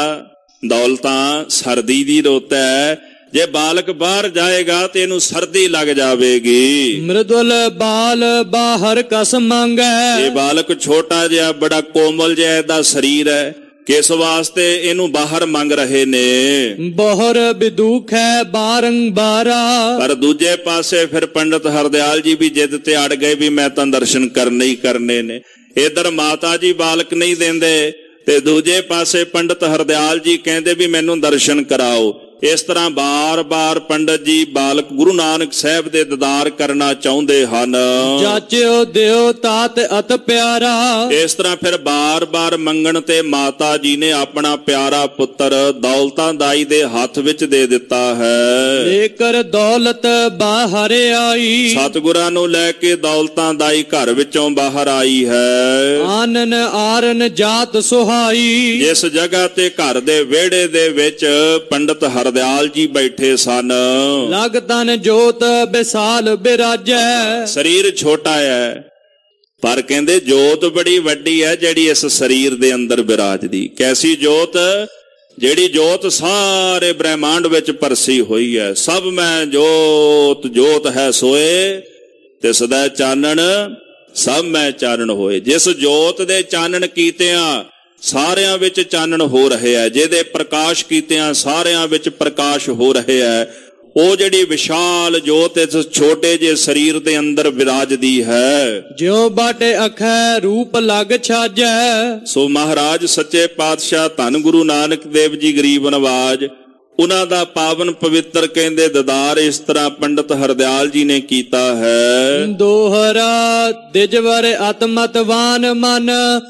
ਦੌਲਤਾਂ ਸਰਦੀ ਦੀ ਰੁੱਤ ਹੈ, ਜੇ ਬਾਲਕ ਬਾਹਰ ਜਾਏਗਾ ਤੇ ਇਹਨੂੰ ਸਰਦੀ ਲੱਗ ਜਾਵੇਗੀ। ਮ੍ਰਿਦੁਲ ਬਾਲ ਬਾਹਰ ਕਸ ਮੰਗੈ, ਇਹ ਬਾਲਕ ਛੋਟਾ ਜਿਹਾ ਬੜਾ ਕੋਮਲ ਜਿਹਾ ਇਹਦਾ ਸਰੀਰ ਹੈ, ਕਿਸ ਵਾਸਤੇ ਇਹਨੂੰ ਬਾਹਰ ਮੰਗ ਰਹੇ ਨੇ। ਬਹੁਰ ਵਿਦੂਖ ਹੈ ਬਾਰੰਬਾਰਾ, ਪਰ ਦੂਜੇ ਪਾਸੇ ਫਿਰ ਪੰਡਤ ਹਰਦਿਆਲ ਜੀ ਵੀ ਜਿੱਦ ਤੇ ਅੜ ਗਏ ਵੀ ਮੈਂ ਤਾਂ ਦਰਸ਼ਨ ਕਰਨੇ ਹੀ ਕਰਨੇ ਨੇ। ਇਧਰ ਮਾਤਾ ਜੀ ਬਾਲਕ ਨਹੀਂ ਦਿੰਦੇ ਤੇ ਦੂਜੇ ਪਾਸੇ ਪੰਡਤ ਹਰਦਿਆਲ ਜੀ ਕਹਿੰਦੇ ਵੀ ਮੈਨੂੰ ਦਰਸ਼ਨ ਕਰਾਓ। ਇਸ ਤਰ੍ਹਾਂ ਬਾਰ-ਬਾਰ ਪੰਡਤ ਜੀ ਬਾਲਕ ਗੁਰੂ ਨਾਨਕ ਸਾਹਿਬ ਦੇ ਦੀਦਾਰ ਕਰਨਾ ਚਾਹੁੰਦੇ ਹਨ। ਜਾਚਿਓ ਦਿਓ ਤਾਤ ਅਤ ਪਿਆਰਾ, ਇਸ ਤਰ੍ਹਾਂ ਫਿਰ ਬਾਰ-ਬਾਰ ਮੰਗਣ ਤੇ ਮਾਤਾ ਜੀ ਨੇ ਆਪਣਾ ਪਿਆਰਾ ਪੁੱਤਰ ਦੌਲਤਾਂ ਦਾਈ ਦੇ ਹੱਥ ਵਿੱਚ ਦੇ ਦਿੱਤਾ ਹੈ। ਲੇਕਰ ਦੌਲਤ ਬਾਹਰ ਆਈ, ਸਤਿਗੁਰਾਂ ਨੂੰ ਲੈ ਕੇ ਦੌਲਤਾਂ ਦਾਈ ਘਰ ਵਿੱਚੋਂ ਬਾਹਰ ਆਈ ਹੈ। ਆਨਨ ਆਰਨ ਜਾਤ ਸੁਹਾਈ, ਜਿਸ ਜਗ੍ਹਾ ਤੇ ਘਰ ਦੇ ਵਿਹੜੇ ਦੇ ਵਿੱਚ ਪੰਡਤ ਹਰਦਿਆਲ ਜੀ ਬੈਠੇ ਸਨ, ਲਗ ਤਨ ਜੋਤ ਵਿਸਾਲ ਬਿਰਾਜੈ। ਸਰੀਰ ਛੋਟਾ ਹੈ ਪਰ ਕਹਿੰਦੇ ਜੋਤ ਬੜੀ ਵੱਡੀ ਹੈ ਜਿਹੜੀ ਇਸ ਸਰੀਰ ਦੇ ਅੰਦਰ ਬਿਰਾਜਦੀ। ਕੈਸੀ ਜੋਤ? ਜਿਹੜੀ ਜੋਤ ਸਾਰੇ ਬ੍ਰਹਿਮੰਡ ਵਿੱਚ ਪਰਸੀ ਹੋਈ ਹੈ। ਸਭ ਮੈਂ ਜੋਤ ਜੋਤ ਹੈ ਸੋਏ, ਤਿਸ ਦਾ ਚਾਨਣ ਸਭ ਮੈਂ ਚਾਨਣ ਹੋਏ। ਜਿਸ ਜੋਤ ਦੇ ਚਾਨਣ ਕੀਤਿਆਂ ਸਾਰਿਆਂ ਵਿੱਚ ਚਾਨਣ ਹੋ ਰਹੇ ਹੈ, ਜਿਹਦੇ ਪ੍ਰਕਾਸ਼ ਕੀਤਿਆਂ ਸਾਰਿਆਂ ਵਿੱਚ ਪ੍ਰਕਾਸ਼ ਹੋ ਰਹੇ ਹੈ, ਉਹ ਜਿਹੜੀ ਵਿਸ਼ਾਲ ਜੋਤ ਇਸ ਛੋਟੇ ਜਿਹੇ ਸਰੀਰ ਦੇ ਅੰਦਰ ਵਿਰਾਜਦੀ ਹੈ। ਜਿਉ ਬਾਟੇ ਅਖੈ ਰੂਪ ਲਗ ਛਾਜੈ। ਸੋ ਮਹਾਰਾਜ ਸੱਚੇ ਪਾਤਸ਼ਾਹ ਧੰਨ ਗੁਰੂ ਨਾਨਕ ਦੇਵ ਜੀ ਗਰੀਬ ਨਵਾਜ, ਉਹਨਾਂ ਦਾ ਪਾਵਨ ਪਵਿੱਤਰ ਕਹਿੰਦੇ ਦੀਦਾਰ ਇਸ ਤਰ੍ਹਾਂ ਪੰਡਤ ਹਰਦਿਆਲ ਜੀ ਨੇ ਕੀਤਾ ਹੈ। ਦੋਹਰਾ ਦਿਜਵਰ ਆਤਮਤਵਾਨ ਮਨ,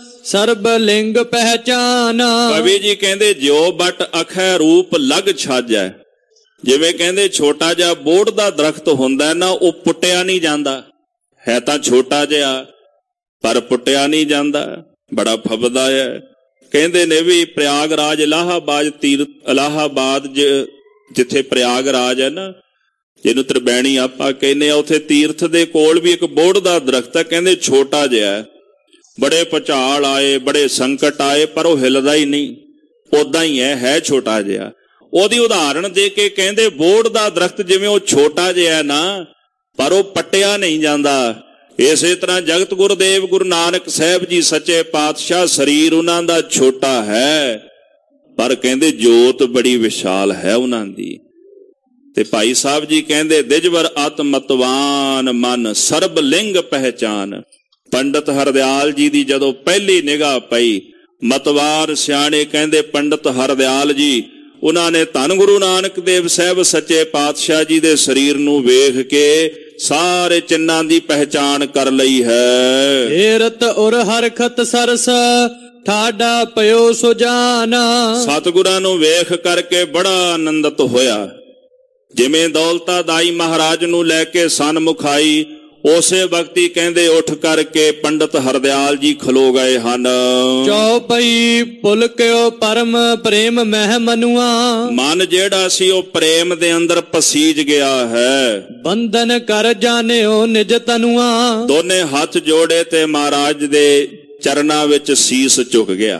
ਸਰਬ ਲਿੰਗ ਪਹਿਚਾਨ। ਕਵੀ ਜੀ ਕਹਿੰਦੇ ਜਿਉ ਬਟ ਅਖੈ ਰੂਪ ਲਗ ਛਾਜੈ। ਜਿਵੇਂ ਕਹਿੰਦੇ ਛੋਟਾ ਜਿਹਾ ਬੋੜ ਦਾ ਦਰਖਤ ਹੁੰਦਾ ਨਾ, ਉਹ ਪੁੱਟਿਆ ਨਹੀਂ ਜਾਂਦਾ, ਹੈ ਤਾਂ ਛੋਟਾ ਜਿਹਾ ਪਰ ਪੁੱਟਿਆ ਨਹੀਂ ਜਾਂਦਾ, ਬੜਾ ਫੱਬਦਾ ਹੈ। ਕਹਿੰਦੇ ਨੇ ਵੀ ਪ੍ਰਯਾਗਰਾਜ ਇਲਾਹਾਬਾਦ ਤੀਰਥ ਇਲਾਹਾਬਾਦ ਜਿੱਥੇ ਪ੍ਰਯਾਗਰਾਜ ਹੈ ਨਾ, ਜਿਹਨੂੰ ਤ੍ਰਿਬੈਣੀ ਆਪਾਂ ਕਹਿੰਦੇ ਆ, ਉੱਥੇ ਤੀਰਥ ਦੇ ਕੋਲ ਵੀ ਇੱਕ ਬੋੜ ਦਾ ਦਰਖਤ ਹੈ। ਕਹਿੰਦੇ ਛੋਟਾ ਜਿਹਾ, ਬੜੇ ਭੁਚਾਲ ਆਏ, ਬੜੇ ਸੰਕਟ ਆਏ, ਪਰ ਉਹ ਹਿੱਲਦਾ ਹੀ ਨਹੀਂ, ਉਦਾਂ ਹੀ ਹੈ, ਹੈ ਛੋਟਾ ਜਿਹਾ। ਉਹਦੀ ਉਦਾਹਰਣ ਦੇ ਕੇ ਕਹਿੰਦੇ ਬੋੜ ਦਾ ਦਰਖਤ ਜਿਵੇਂ ਉਹ ਛੋਟਾ ਜਿਹਾ ਨਾ, ਪਰ ਉਹ ਪੱਟਿਆ ਨਹੀਂ ਜਾਂਦਾ। ਇਸੇ ਤਰ੍ਹਾਂ ਜਗਤ ਗੁਰਦੇਵ ਗੁਰੂ ਨਾਨਕ ਸਾਹਿਬ ਜੀ ਸੱਚੇ ਪਾਤਸ਼ਾਹ, ਸਰੀਰ ਉਹਨਾਂ ਦਾ ਛੋਟਾ ਹੈ ਪਰ ਕਹਿੰਦੇ ਜੋਤ ਬੜੀ ਵਿਸ਼ਾਲ ਹੈ ਉਹਨਾਂ ਦੀ। ਤੇ ਭਾਈ ਸਾਹਿਬ ਜੀ ਕਹਿੰਦੇ ਦਿਜਵਰ ਆਤਮਤਵਾਨ ਮਨ, ਸਰਬ ਲਿੰਗ ਪਹਿਚਾਨ। ਪੰਡਤ ਹਰਦਿਆਲ ਜੀ ਦੀ ਜਦੋਂ ਪਹਿਲੀ ਨਿਗਾਹ ਪਈ, ਮਤਵਾਰ ਸਿਆਣੇ ਕਹਿੰਦੇ ਪੰਡਤ ਹਰਦਿਆਲ ਜੀ ਉਹਨਾਂ ਨੇ ਧੰਨ ਗੁਰੂ ਨਾਨਕ ਦੇਵ ਸਾਹਿਬ ਸੱਚੇ ਪਾਤਸ਼ਾਹ ਜੀ ਦੇ ਸਰੀਰ ਨੂੰ ਵੇਖ ਕੇ ਸਾਰੇ ਚਿੰਨ੍ਹਾਂ ਦੀ ਪਹਿਚਾਣ ਕਰ ਲਈ ਹੈ। ਏਰਤ ਉਰ ਹਰਖਤ ਸਰਸ ਠਾਡਾ ਪਇਓ ਸੁਜਾਨ। ਸਤਿਗੁਰਾਂ ਨੂੰ ਵੇਖ ਕਰਕੇ ਬੜਾ ਆਨੰਦਿਤ ਹੋਇਆ। ਜਿਵੇਂ ਦੌਲਤਾ ਦਾਈ ਮਹਾਰਾਜ ਨੂੰ ਲੈ ਕੇ ਸਨਮੁਖ ਆਈ, ਉਸੇ ਵਕਤੀ ਕਹਿੰਦੇ ਉੱਠ ਕਰਕੇ ਪੰਡਤ ਹਰਦਿਆਲ ਜੀ ਖਲੋ ਗਏ ਹਨ। ਚੌਪਈ ਪੁਲਕਿਓ ਪਰਮ ਪ੍ਰੇਮ ਮਹਿ ਮਨੁਆ। ਮਨ ਜਿਹੜਾ ਸੀ ਉਹ ਪ੍ਰੇਮ ਦੇ ਅੰਦਰ ਪਸੀਜ ਗਿਆ ਹੈ। ਬੰਧਨ ਕਰ ਜਾਣਿਓ ਨਿਜ ਤਨੁਆ। ਦੋਨੇ ਹੱਥ ਜੋੜੇ ਤੇ ਮਹਾਰਾਜ ਦੇ ਚਰਨਾਂ ਵਿੱਚ ਸੀਸ ਝੁਕ ਗਿਆ।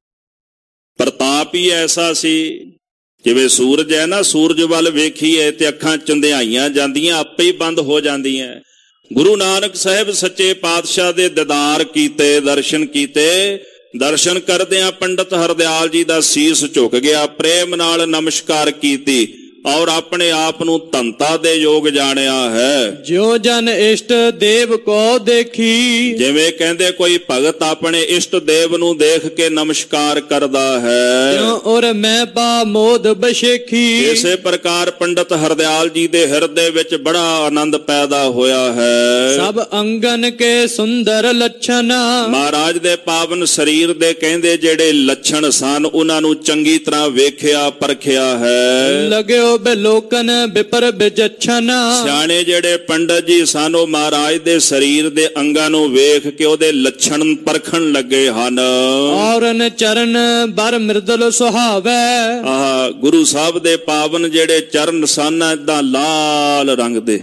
ਪ੍ਰਤਾਪ ਹੀ ਐਸਾ ਸੀ, ਜਿਵੇਂ ਸੂਰਜ ਹੈ ਨਾ, ਸੂਰਜ ਵੱਲ ਵੇਖੀਏ ਤੇ ਅੱਖਾਂ ਚੰਦਿਆਈਆਂ ਜਾਂਦੀਆਂ, ਆਪੇ ਹੀ ਬੰਦ ਹੋ ਜਾਂਦੀਆਂ। ਗੁਰੂ ਨਾਨਕ ਸਾਹਿਬ ਸੱਚੇ ਪਾਤਸ਼ਾਹ ਦੇ ਦੀਦਾਰ ਕੀਤੇ, ਦਰਸ਼ਨ ਕੀਤੇ। ਦਰਸ਼ਨ ਕਰਦਿਆਂ ਪੰਡਤ ਹਰਦਿਆਲ ਜੀ ਦਾ ਸੀਸ ਝੁਕ ਗਿਆ, ਪ੍ਰੇਮ ਨਾਲ ਨਮਸਕਾਰ ਕੀਤੀ ਔਰ ਆਪਣੇ ਆਪ ਨੂੰ ਧੰਤਾ ਦੇ ਯੋਗ ਜਾਣਿਆ ਹੈ। ਜਿਉ ਜਨ ਇਸ਼ਟ ਦੇਵ ਕੋ ਦੇਖੀ। ਜਿਵੇਂ ਕਹਿੰਦੇ ਕੋਈ ਭਗਤ ਆਪਣੇ ਇਸ਼ਟ ਦੇਵ ਨੂੰ ਦੇਖ ਕੇ ਨਮਸਕਾਰ ਕਰਦਾ ਹੈ, ਤਿਉ ਔਰ ਮੈਂ ਬਾ ਮੋਦ ਬਸ਼ੇਖੀ। ਇਸੇ ਪ੍ਰਕਾਰ ਪੰਡਤ ਹਰਦਿਆਲ ਜੀ ਦੇ ਹਿਰਦੇ ਵਿੱਚ ਬੜਾ ਆਨੰਦ ਪੈਦਾ ਹੋਇਆ ਹੈ। ਸਭ ਅੰਗਨ ਕੇ ਸੁੰਦਰ ਲੱਛਣ। ਮਹਾਰਾਜ ਦੇ ਪਾਵਨ ਸਰੀਰ ਦੇ ਕਹਿੰਦੇ ਜਿਹੜੇ ਲੱਛਣ ਸਨ, ਉਹਨਾਂ ਨੂੰ ਚੰਗੀ ਤਰ੍ਹਾਂ ਵੇਖਿਆ ਪਰਖਿਆ ਹੈ। ਲਗਿਓ ਬਿਲੋਕਨ ਬਿਪਰ ਬਿਜਛਨ। ਸਿਆਣੇ ਜਿਹੜੇ ਪੰਡਤ ਜੀ ਸਨ, ਉਹ ਮਹਾਰਾਜ ਦੇ ਸਰੀਰ ਦੇ ਅੰਗਾਂ ਨੂੰ ਵੇਖ ਕੇ ਉਹਦੇ ਲੱਛਣ ਪਰਖਣ ਲੱਗੇ ਹਨ। ਔਰਨ ਚਰਨ ਬਰ ਮਿਰਦਲ ਸੁਹਾਵੈ। ਆਹ ਗੁਰੂ ਸਾਹਿਬ ਦੇ ਪਾਵਨ ਜਿਹੜੇ ਚਰਨ ਸਨ, ਏਦਾਂ ਲਾਲ ਰੰਗ ਦੇ,